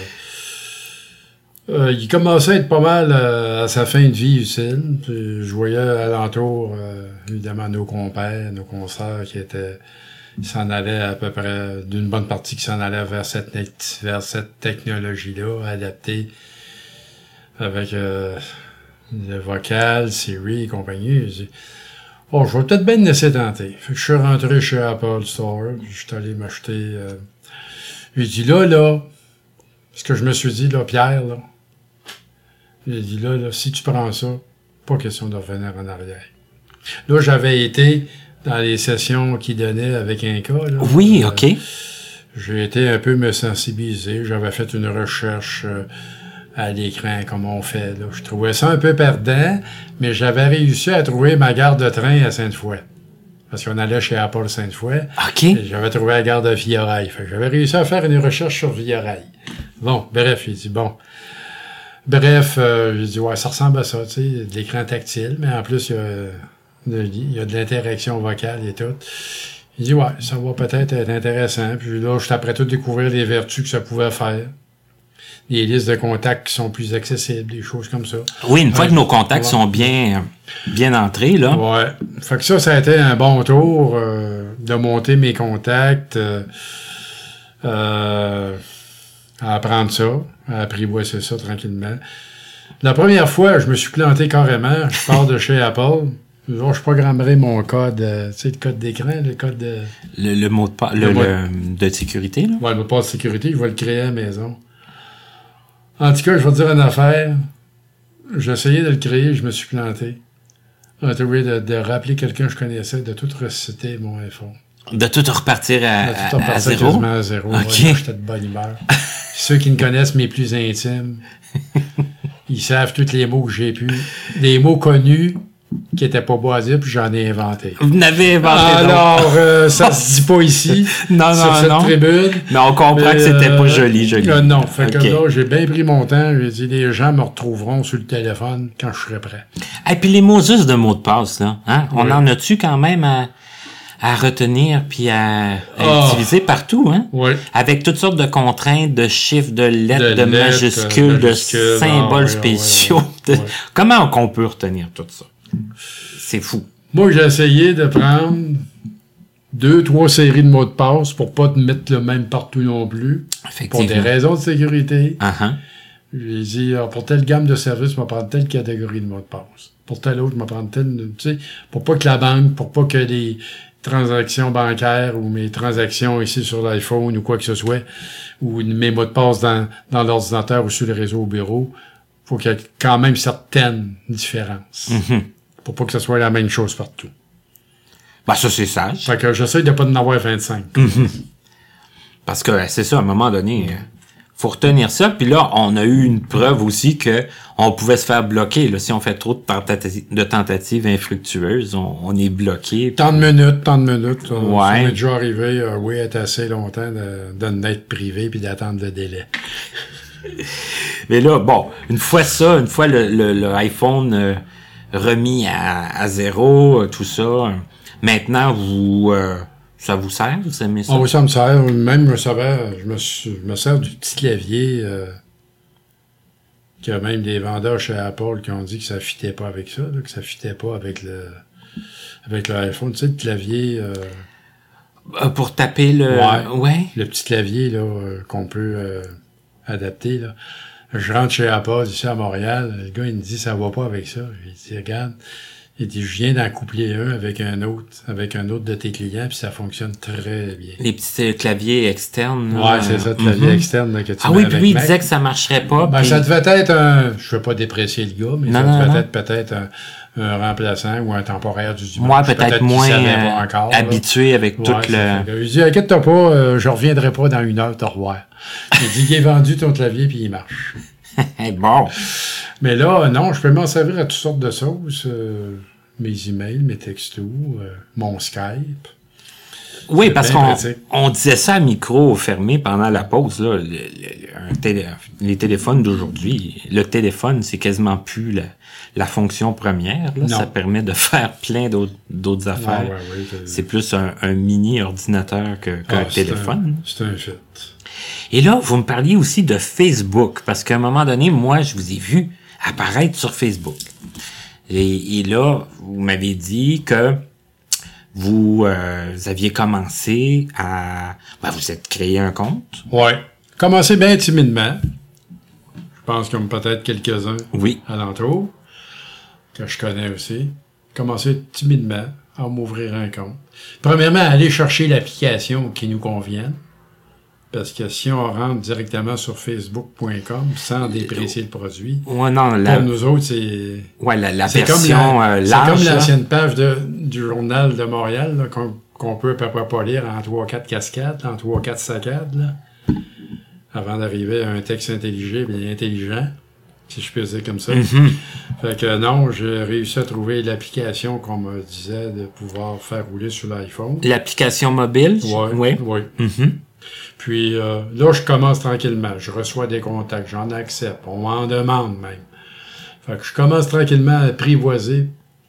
il commençait à être pas mal à sa fin de vie utile. Puis, je voyais alentour, évidemment, nos compères, nos consoeurs qui s'en allaient à peu près, d'une bonne partie qui s'en allait vers cette technologie-là, adaptée avec le vocal, Siri et compagnie. J'ai dit, oh, je vais peut-être bien me laisser tenter. Fait que je suis rentré chez Apple Store, je suis allé m'acheter... J'ai dit, là, ce que je me suis dit, là, Pierre, là, j'ai dit, là, si tu prends ça, pas question de revenir en arrière. Là, j'avais été dans les sessions qu'ils donnaient avec un cas. Là, oui, OK. J'ai été un peu me sensibiliser. J'avais fait une recherche à l'écran, comme on fait. Là. Je trouvais ça un peu perdant, mais j'avais réussi à trouver ma gare de train à Sainte-Foy. Parce qu'on allait chez Apple Sainte-Foy. OK. Et j'avais trouvé la gare de Villarail. Fait que j'avais réussi à faire une recherche sur Villarail. Bon, bref, j'ai dit, bon. Bref, j'ai dit, ouais, ça ressemble à ça, tu sais, de l'écran tactile, mais en plus, il y a de l'interaction vocale et tout. Il dit, ouais, ça va peut-être être intéressant. Puis là, je suis après tout découvrir les vertus que ça pouvait faire. Des listes de contacts qui sont plus accessibles, des choses comme ça. Oui, une fois que nos contacts sont bien entrés, là. Ouais. Fait que ça a été un bon tour de monter mes contacts, à apprendre ça, à apprivoiser ça tranquillement. La première fois, je me suis planté carrément. Je pars de chez Apple. Je programmerai mon code, tu sais, le code d'écran, le code de... Le mot de passe, de sécurité, là? Ouais, le mot de passe de sécurité, je vais le créer à la maison. En tout cas, je vais te dire une affaire. J'ai essayé de le créer, je me suis planté. J'ai trouvé de rappeler quelqu'un que je connaissais, de tout reciter mon iPhone. De tout repartir à zéro? Quasiment à zéro. OK. Ouais, j'étais de bonne humeur. Ceux qui me connaissent, mes plus intimes, ils savent tous les mots que j'ai pu. Des mots connus qui n'étaient pas beaux à dire, puis j'en ai inventé. Vous n'avez inventé alors, ça se dit pas ici, sur cette tribune. Mais on comprend que c'était pas joli. Non, fait que là, j'ai bien pris mon temps. J'ai dit, les gens me retrouveront sur le téléphone quand je serai prêt. Et puis les mots juste de mots de passe, là, hein? On en a-tu quand même à retenir puis à utiliser partout, hein? Oui. Avec toutes sortes de contraintes, de chiffres, de lettres, de majuscules, de symboles spéciaux. Ouais. Comment qu'on peut retenir tout ça? C'est fou. Moi, j'ai essayé de prendre 2-3 séries de mots de passe pour pas te mettre le même partout non plus. Pour des raisons de sécurité. J'ai dit, pour telle gamme de services, je vais prendre telle catégorie de mots de passe. Pour telle autre, je vais prendre telle, tu sais, pour pas que la banque, pour pas que les transactions bancaires ou mes transactions ici sur l'iPhone ou quoi que ce soit, ou mes mots de passe dans l'ordinateur ou sur le réseau au bureau, faut qu'il y ait quand même certaines différences. Pour pas que ce soit la même chose partout. Ben, ça, c'est sage. Fait que j'essaie de pas en avoir 25. Parce que c'est ça, à un moment donné, faut retenir ça. Puis là, on a eu une preuve aussi que on pouvait se faire bloquer. Là, si on fait trop de tentatives infructueuses, on est bloqué. Tant de minutes. Ouais. Ça m'est déjà arrivé, être assez longtemps de net privé puis d'attendre le délai. Mais là, bon, une fois le iPhone remis à zéro, tout ça, maintenant, ça vous sert? Vous aimez ça? Ah oui, ça me sert. Même, je me sers du petit clavier qu'il y a même des vendeurs chez Apple qui ont dit que ça fitait pas avec ça, là, que ça fitait pas avec l'iPhone. Tu sais, le clavier... pour taper le... Ouais. Le petit clavier là qu'on peut adapter, là. Je rentre chez Apple, ici à Montréal. Le gars, il me dit, ça va pas avec ça. J'ai dit, regarde. Il dit, je viens d'en coupler un avec un autre de tes clients, puis ça fonctionne très bien. Les petits claviers externes. Ouais, c'est ça, le clavier externe là, que tu mets oui, avec puis lui, il Mac. disait que ça marcherait pas. Ben, puis... ça devait être je veux pas déprécier le gars, mais ça devait être peut-être un remplaçant ou un temporaire du dimanche. Moi, peut-être moins habitué là. avec tout le... Il dit, inquiète-toi pas, je reviendrai pas dans 1 heure te revoir. Il dit qu'il a vendu ton clavier, puis il marche. Bon. Mais là, non, je peux m'en servir à toutes sortes de sauces. Mes emails, mes textos, mon Skype. Oui, parce qu'on disait ça à micro fermé pendant la pause. Là, les téléphones d'aujourd'hui, le téléphone, c'est quasiment plus la fonction première. Là. Ça permet de faire plein d'autres affaires. C'est plus un mini ordinateur qu'un téléphone. C'est un fait. Et là, vous me parliez aussi de Facebook, parce qu'à un moment donné, moi, je vous ai vu apparaître sur Facebook. Et là, vous m'avez dit que vous aviez commencé à... vous êtes créé un compte. Oui. Commencé bien timidement. Je pense comme peut-être quelques-uns Oui. alentour, que je connais aussi. Commencer timidement à m'ouvrir un compte. Premièrement, aller chercher l'application qui nous convienne. Parce que si on rentre directement sur facebook.com sans déprécier le produit, Ouais, non, pour nous autres, c'est... Ouais, la c'est version comme large. c'est comme là. l'ancienne page du Journal de Montréal, là, qu'on peut à peu près pas lire en 3-4 cascades, en 3-4 saccades, là, avant d'arriver à un texte intelligible et intelligent, si je peux dire comme ça. Mhm. Fait que non, j'ai réussi à trouver l'application qu'on me disait de pouvoir faire rouler sur l'iPhone. L'application mobile? Oui. Mhm. Puis là, je commence tranquillement. Je reçois des contacts, j'en accepte. On m'en demande même. Fait que je commence tranquillement à apprivoiser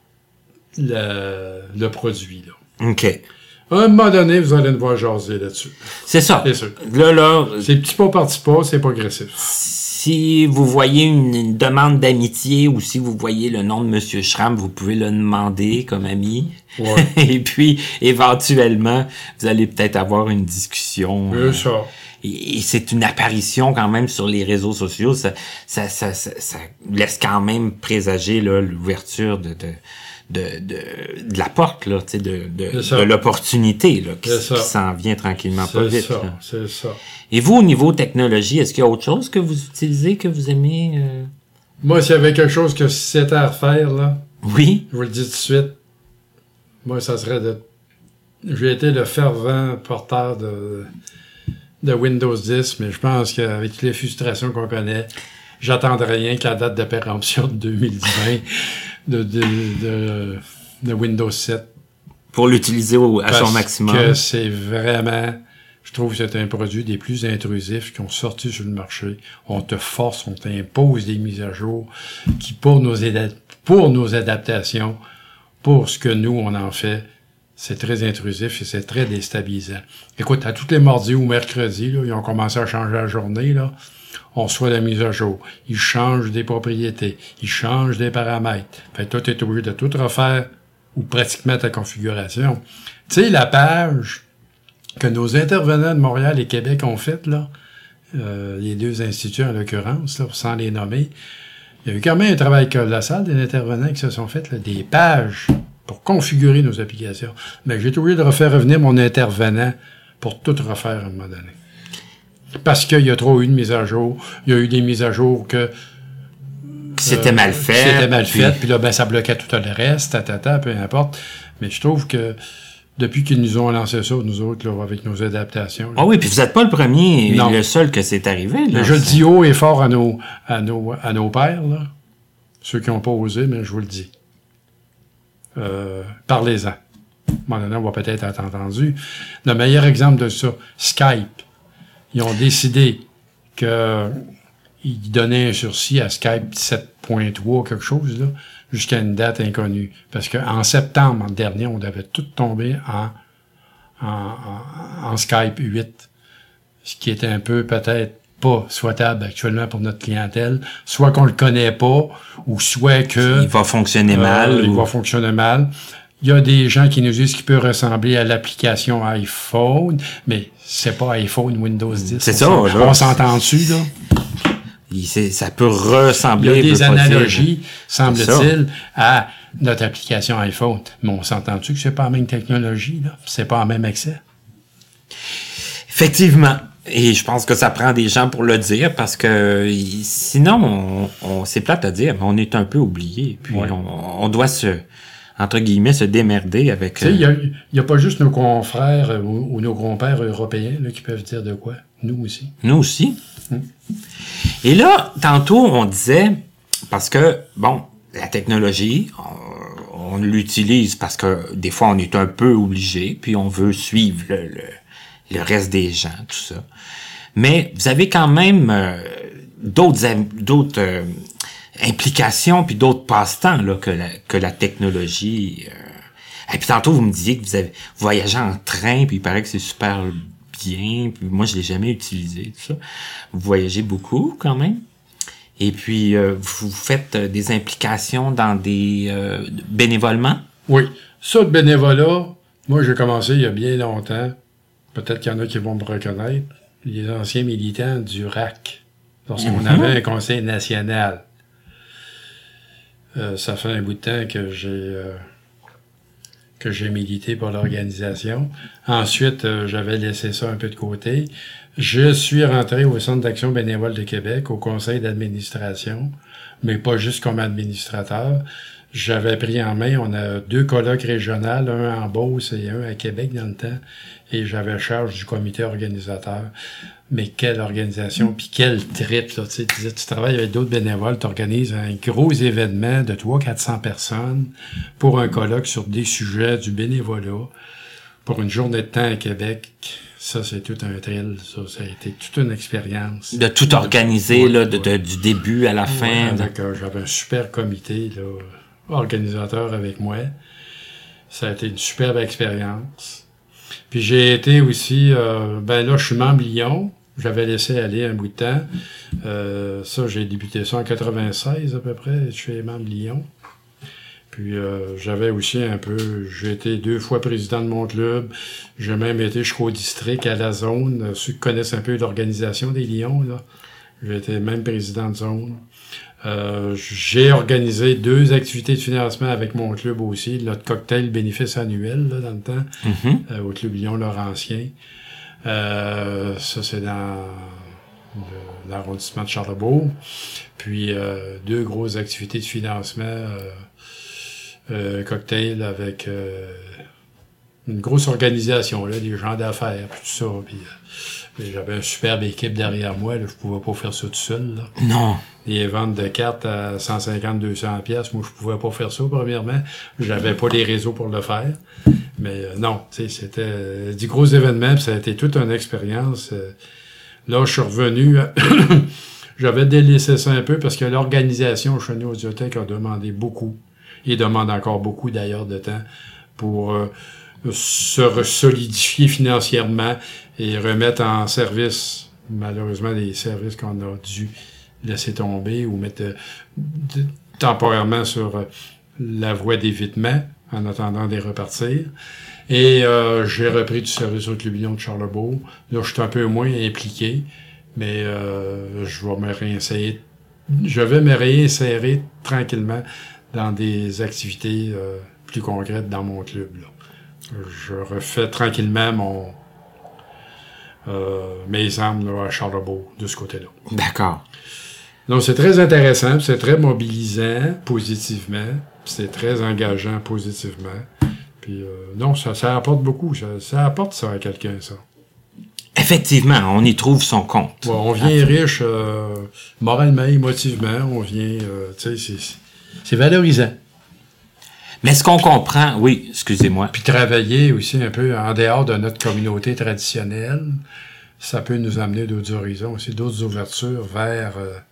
le produit. Là. OK. À un moment donné, vous allez me voir jaser là-dessus. C'est ça. C'est sûr. Là, C'est petit pas par petit pas, c'est progressif. si vous voyez une demande d'amitié ou si vous voyez le nom de Monsieur Schramm, vous pouvez le demander comme ami. Ouais. Et puis, éventuellement, vous allez peut-être avoir une discussion. C'est ça. Et c'est une apparition quand même sur les réseaux sociaux. Ça laisse quand même présager là, l'ouverture de la porte, là, tu sais, de l'opportunité là, qui s'en vient tranquillement pas vite. C'est ça. Et vous, au niveau technologie, est-ce qu'il y a autre chose que vous utilisez, que vous aimez? Moi, s'il y avait quelque chose que c'était à refaire, là, Oui. je vous le dis tout de suite, moi, ça serait j'ai été le fervent porteur de Windows 10, mais je pense qu'avec toutes les frustrations qu'on connaît, j'attendrai rien que la date de péremption de 2020 de Windows 7. Pour l'utiliser à son maximum. Parce que c'est vraiment... Je trouve que c'est un produit des plus intrusifs qui ont sorti sur le marché. On te force, on t'impose des mises à jour qui, pour nos adaptations, pour ce que nous, on en fait, c'est très intrusif et c'est très déstabilisant. Écoute, à tous les mardis ou mercredis, là, ils ont commencé à changer la journée, là. On reçoit la mise à jour. Ils changent des propriétés. Ils changent des paramètres. Fait que toi, t'es obligé de tout refaire ou pratiquement ta configuration. Tu sais, la page que nos intervenants de Montréal et Québec ont faite, là, les deux instituts en l'occurrence, là, sans les nommer, il y a eu quand même un travail colossal des intervenants qui se sont fait là, des pages pour configurer nos applications. Mais j'ai été obligé de refaire revenir mon intervenant pour tout refaire à un moment donné. Parce qu'il y a trop eu de mises à jour. Il y a eu des mises à jour que... C'était mal fait. C'était mal fait. Puis là, ben, ça bloquait tout le reste, peu importe. Mais je trouve que depuis qu'ils nous ont lancé ça, nous autres, là, avec nos adaptations... Ah oui, puis vous n'êtes pas le premier, non. Le seul que c'est arrivé. Là, mais je le dis haut et fort à nos pères, là. Ceux qui n'ont pas osé, mais je vous le dis. Parlez-en. À un moment donné, on va peut-être être entendu. Le meilleur exemple de ça, Skype. Ils ont décidé qu'ils donnaient un sursis à Skype 7.3, quelque chose, là, jusqu'à une date inconnue. Parce qu'en septembre dernier, on devait tout tomber en Skype 8. Ce qui était un peu, peut-être, pas souhaitable actuellement pour notre clientèle. Soit qu'on le connaît pas, ou soit que... Il va fonctionner mal. Il va fonctionner mal. Il y a des gens qui nous disent qu'il peut ressembler à l'application iPhone, mais c'est pas iPhone Windows 10. C'est ça, là. On s'entend dessus, là. Ça peut ressembler... Il y a des analogies, semble-t-il, à notre application iPhone. Mais on s'entend-tu que c'est pas la même technologie, là? C'est pas le même accès? Effectivement. Et je pense que ça prend des gens pour le dire, parce que sinon, c'est plate à dire, mais on est un peu oublié. Puis ouais. on doit entre guillemets, se démerder avec... Tu sais, il y a pas juste nos confrères ou nos grands-pères européens là, qui peuvent dire de quoi. Nous aussi. Nous aussi. Et là, tantôt, on disait, parce que, bon, la technologie, on l'utilise parce que des fois, on est un peu obligé, puis on veut suivre le reste des gens, tout ça. Mais vous avez quand même d'autres implications puis d'autres passe-temps là que la technologie. Et puis tantôt vous me disiez que vous avez voyagé en train puis il paraît que c'est super bien. Puis moi je l'ai jamais utilisé tout ça. Vous voyagez beaucoup quand même. Et puis vous faites des implications dans des bénévolement. Oui, ça de bénévolat, moi j'ai commencé il y a bien longtemps. Peut-être qu'il y en a qui vont me reconnaître. Les anciens militants du RAC. lorsqu'on avait un conseil national. Ça fait un bout de temps que j'ai milité pour l'organisation. Ensuite, j'avais laissé ça un peu de côté. Je suis rentré au Centre d'action bénévole de Québec, au conseil d'administration, mais pas juste comme administrateur. J'avais pris en main, on a 2 colloques régionales, un en Beauce et un à Québec dans le temps, et j'avais charge du comité organisateur. Mais quelle organisation, puis quel trip, là, tu sais, tu travailles avec d'autres bénévoles, tu organises un gros événement de 300-400 personnes pour un colloque sur des sujets du bénévolat, pour une journée de temps à Québec. Ça, c'est tout un thrill, ça a été toute une expérience. De tout organiser, là, du début à la fin. J'avais un super comité, là, organisateur avec moi. Ça a été une superbe expérience. Puis j'ai été aussi, là, je suis membre Lyon. J'avais laissé aller un bout de temps. Ça, j'ai débuté ça en 96 à peu près. Je suis membre Lyon. Puis j'avais aussi j'ai été 2 fois président de mon club. J'ai même été jusqu'au district, à la zone. Ceux qui connaissent un peu l'organisation des Lions, là. J'ai été même président de zone. J'ai organisé 2 activités de financement avec mon club aussi. Notre cocktail bénéfice annuel, là, dans le temps, au club Lyon-Laurentien. Ça, c'est dans l'arrondissement de Charlebourg. Puis 2 grosses activités de financement, cocktail avec une grosse organisation, là, des gens d'affaires, puis tout ça. Puis j'avais une superbe équipe derrière moi, là, je pouvais pas faire ça tout seul. Là. Non. Les ventes de cartes à 150-200 pièces, moi je pouvais pas faire ça premièrement. J'avais pas les réseaux pour le faire. Mais non, tu sais, c'était des gros événements, puis ça a été toute une expérience. Là, je suis revenu, j'avais délaissé ça un peu parce que l'organisation chez nous, Audiothèque, a demandé beaucoup, et demande encore beaucoup d'ailleurs de temps, pour se solidifier financièrement et remettre en service, malheureusement, des services qu'on a dû laisser tomber ou mettre temporairement sur la voie d'évitement en attendant de les repartir. Et j'ai repris du service au Club Lyon de Charlebourg. Là, je suis un peu moins impliqué, mais je vais me réinsérer tranquillement dans des activités plus concrètes dans mon club, là. Je refais tranquillement mes armes là, à Charlebourg, de ce côté-là. D'accord. Donc, c'est très intéressant, c'est très mobilisant positivement, c'est très engageant positivement. Puis, non, ça apporte beaucoup. Ça apporte ça à quelqu'un, ça. Effectivement, on y trouve son compte. Ouais, on vient riche moralement, émotivement. On vient, tu sais, c'est valorisant. Mais ce qu'on comprend, oui, excusez-moi. Puis travailler aussi un peu en dehors de notre communauté traditionnelle, ça peut nous amener d'autres horizons aussi, d'autres ouvertures vers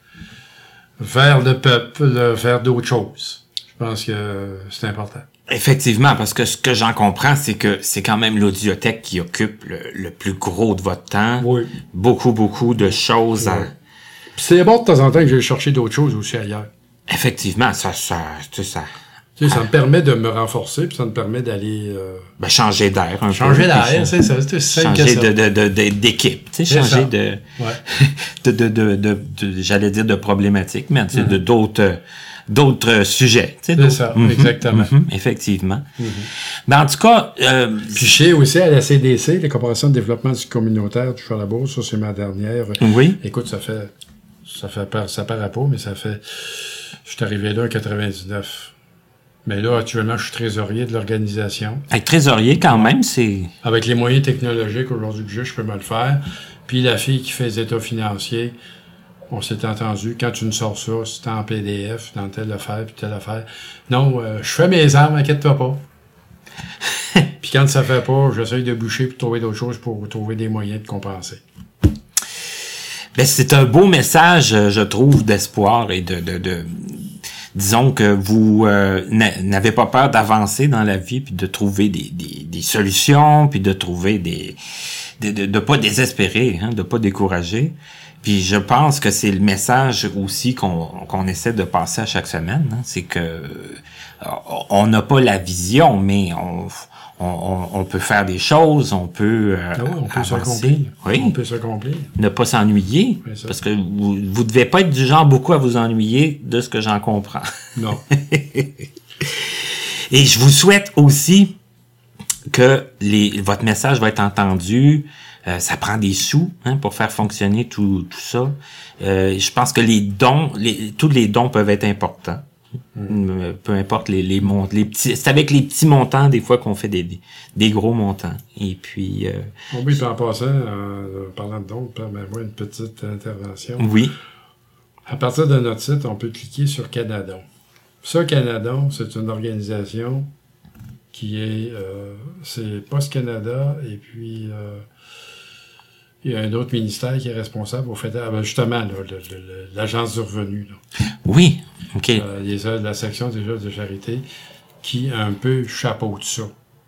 le peuple, vers d'autres choses. Je pense que c'est important. Effectivement, parce que ce que j'en comprends, c'est que c'est quand même l'Audiothèque qui occupe le plus gros de votre temps. Oui. Beaucoup de choses à... Puis c'est bon de temps en temps que j'ai cherché d'autres choses aussi ailleurs. Effectivement, ça. Tu sais, ça me permet de me renforcer, puis ça me permet d'aller... changer d'air un peu. Changer d'air, c'est ça. C'est changer d'équipe. Tu sais, changer de... Ouais. J'allais dire de problématiques, mais tu sais, de d'autres sujets. Tu sais, c'est ça, exactement. Effectivement. Mais en tout cas... Puis je sais aussi à la CDC, la Corporation de développement du communautaire du Charlebourg, ça c'est ma dernière. Oui. Écoute, ça paraît pas, mais ça fait... Je suis arrivé là en 99. Mais là, actuellement, je suis trésorier de l'organisation. Être trésorier, quand même, c'est... Avec les moyens technologiques, aujourd'hui que je peux me le faire. Puis la fille qui fait les états financiers, on s'est entendu, quand tu nous sors ça, c'est en PDF, dans telle affaire, puis telle affaire. Non, je fais mes armes, inquiète-toi pas. Puis quand ça fait pas, j'essaye de boucher puis de trouver d'autres choses pour trouver des moyens de compenser. Ben, c'est un beau message, je trouve, d'espoir et disons que vous n'avez pas peur d'avancer dans la vie puis de trouver des solutions puis de trouver de pas désespérer, de pas décourager. Puis je pense que c'est le message aussi qu'on essaie de passer à chaque semaine, c'est que on n'a pas la vision, mais on peut faire des choses, on peut on peut avancer. s'accomplir. Oui. On peut s'accomplir. Ne pas s'ennuyer, Oui, ça. parce que vous devez pas être du genre beaucoup à vous ennuyer, de ce que j'en comprends. Non. Et je vous souhaite aussi que votre message va être entendu. Ça prend des sous pour faire fonctionner tout ça. Je pense que tous les dons peuvent être importants. Peu importe les petits. C'est avec les petits montants des fois qu'on fait des gros montants. Et puis. Oui, puis en passant, parlant de dons, permets-moi une petite intervention. Oui. À partir de notre site, on peut cliquer sur Canadon. Ça, Canadon, c'est une organisation qui est... c'est Post Canada, et puis il y a un autre ministère qui est responsable au fait justement, là, l'Agence du revenu. Là. Oui, OK. Il y a la section des œuvres de charité qui un peu chapeaute ça.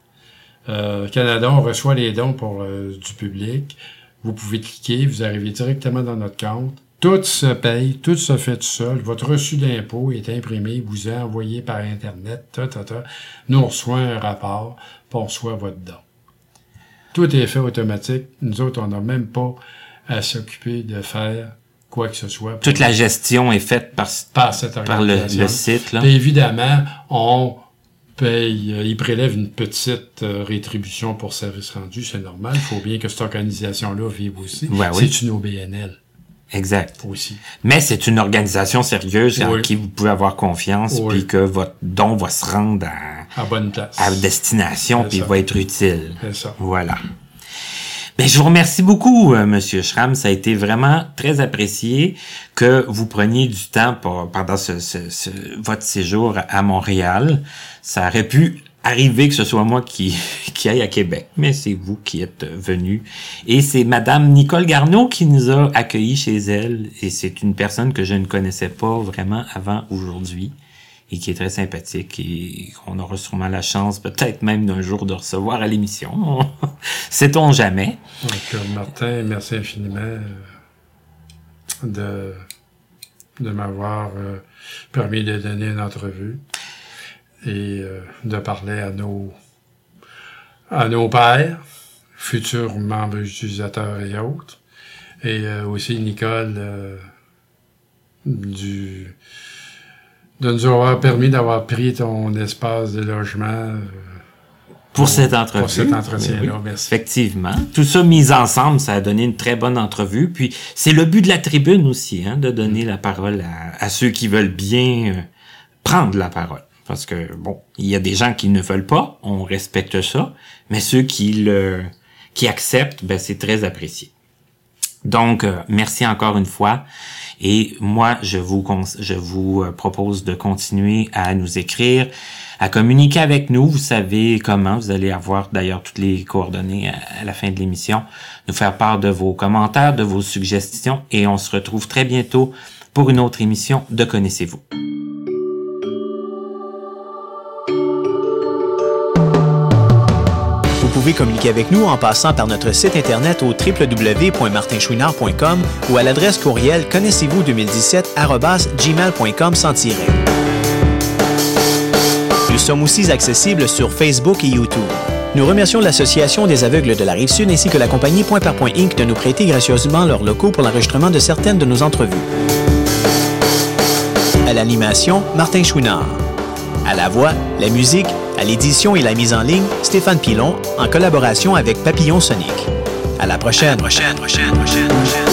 Canadon reçoit les dons pour du public. Vous pouvez cliquer, vous arrivez directement dans notre compte. Tout se paye, tout se fait tout seul. Votre reçu d'impôt est imprimé, vous est envoyé par Internet. Nous, on reçoit un rapport, puis on reçoit votre don. Tout est fait automatique. Nous autres, on n'a même pas à s'occuper de faire quoi que ce soit. Toute la gestion est faite par cette organisation. Le site. Là. Puis évidemment, on paye, ils prélèvent une petite rétribution pour service rendu. C'est normal. Il faut bien que cette organisation-là vive aussi. Ouais, c'est une OBNL. Exact. Aussi. Mais c'est une organisation sérieuse en qui vous pouvez avoir confiance, puis que votre don va se rendre à bonne place, à destination, puis il va être utile. C'est ça. Voilà. Ben, je vous remercie beaucoup, Monsieur Schramm. Ça a été vraiment très apprécié que vous preniez du temps pendant votre séjour à Montréal. Ça aurait pu arriver que ce soit moi qui aille à Québec, mais c'est vous qui êtes venu. Et c'est Madame Nicole Garneau qui nous a accueillis chez elle, et c'est une personne que je ne connaissais pas vraiment avant aujourd'hui, et qui est très sympathique, et on aura sûrement la chance, peut-être même d'un jour, de recevoir à l'émission. Sait-on jamais. Donc, Martin, merci infiniment de m'avoir permis de donner une entrevue et de parler à nos pairs, futurs membres utilisateurs et autres. Et aussi Nicole de nous avoir permis d'avoir pris ton espace de logement pour cette entrevue. Pour cet entretien-là, oui, merci. Effectivement. Tout ça mis ensemble, ça a donné une très bonne entrevue. Puis c'est le but de la tribune aussi, de donner la parole à ceux qui veulent bien prendre la parole. Parce que, bon, il y a des gens qui ne veulent pas, on respecte ça, mais ceux qui acceptent, ben c'est très apprécié. Donc, merci encore une fois. Et moi, je vous propose de continuer à nous écrire, à communiquer avec nous. Vous savez comment. Vous allez avoir d'ailleurs toutes les coordonnées à la fin de l'émission. Nous faire part de vos commentaires, de vos suggestions. Et on se retrouve très bientôt pour une autre émission de Connaissez-vous. Vous pouvez communiquer avec nous en passant par notre site internet au www.martinchouinard.com ou à l'adresse courriel connaissez-vous2017@gmail.com sans tiret. Nous sommes aussi accessibles sur Facebook et YouTube. Nous remercions l'Association des aveugles de la Rive-Sud ainsi que la compagnie Point par Point Inc. de nous prêter gracieusement leurs locaux pour l'enregistrement de certaines de nos entrevues. À l'animation, Martin Chouinard. À la voix, la musique, à l'édition et la mise en ligne, Stéphane Pilon, en collaboration avec Papillon Sonic. À la prochaine.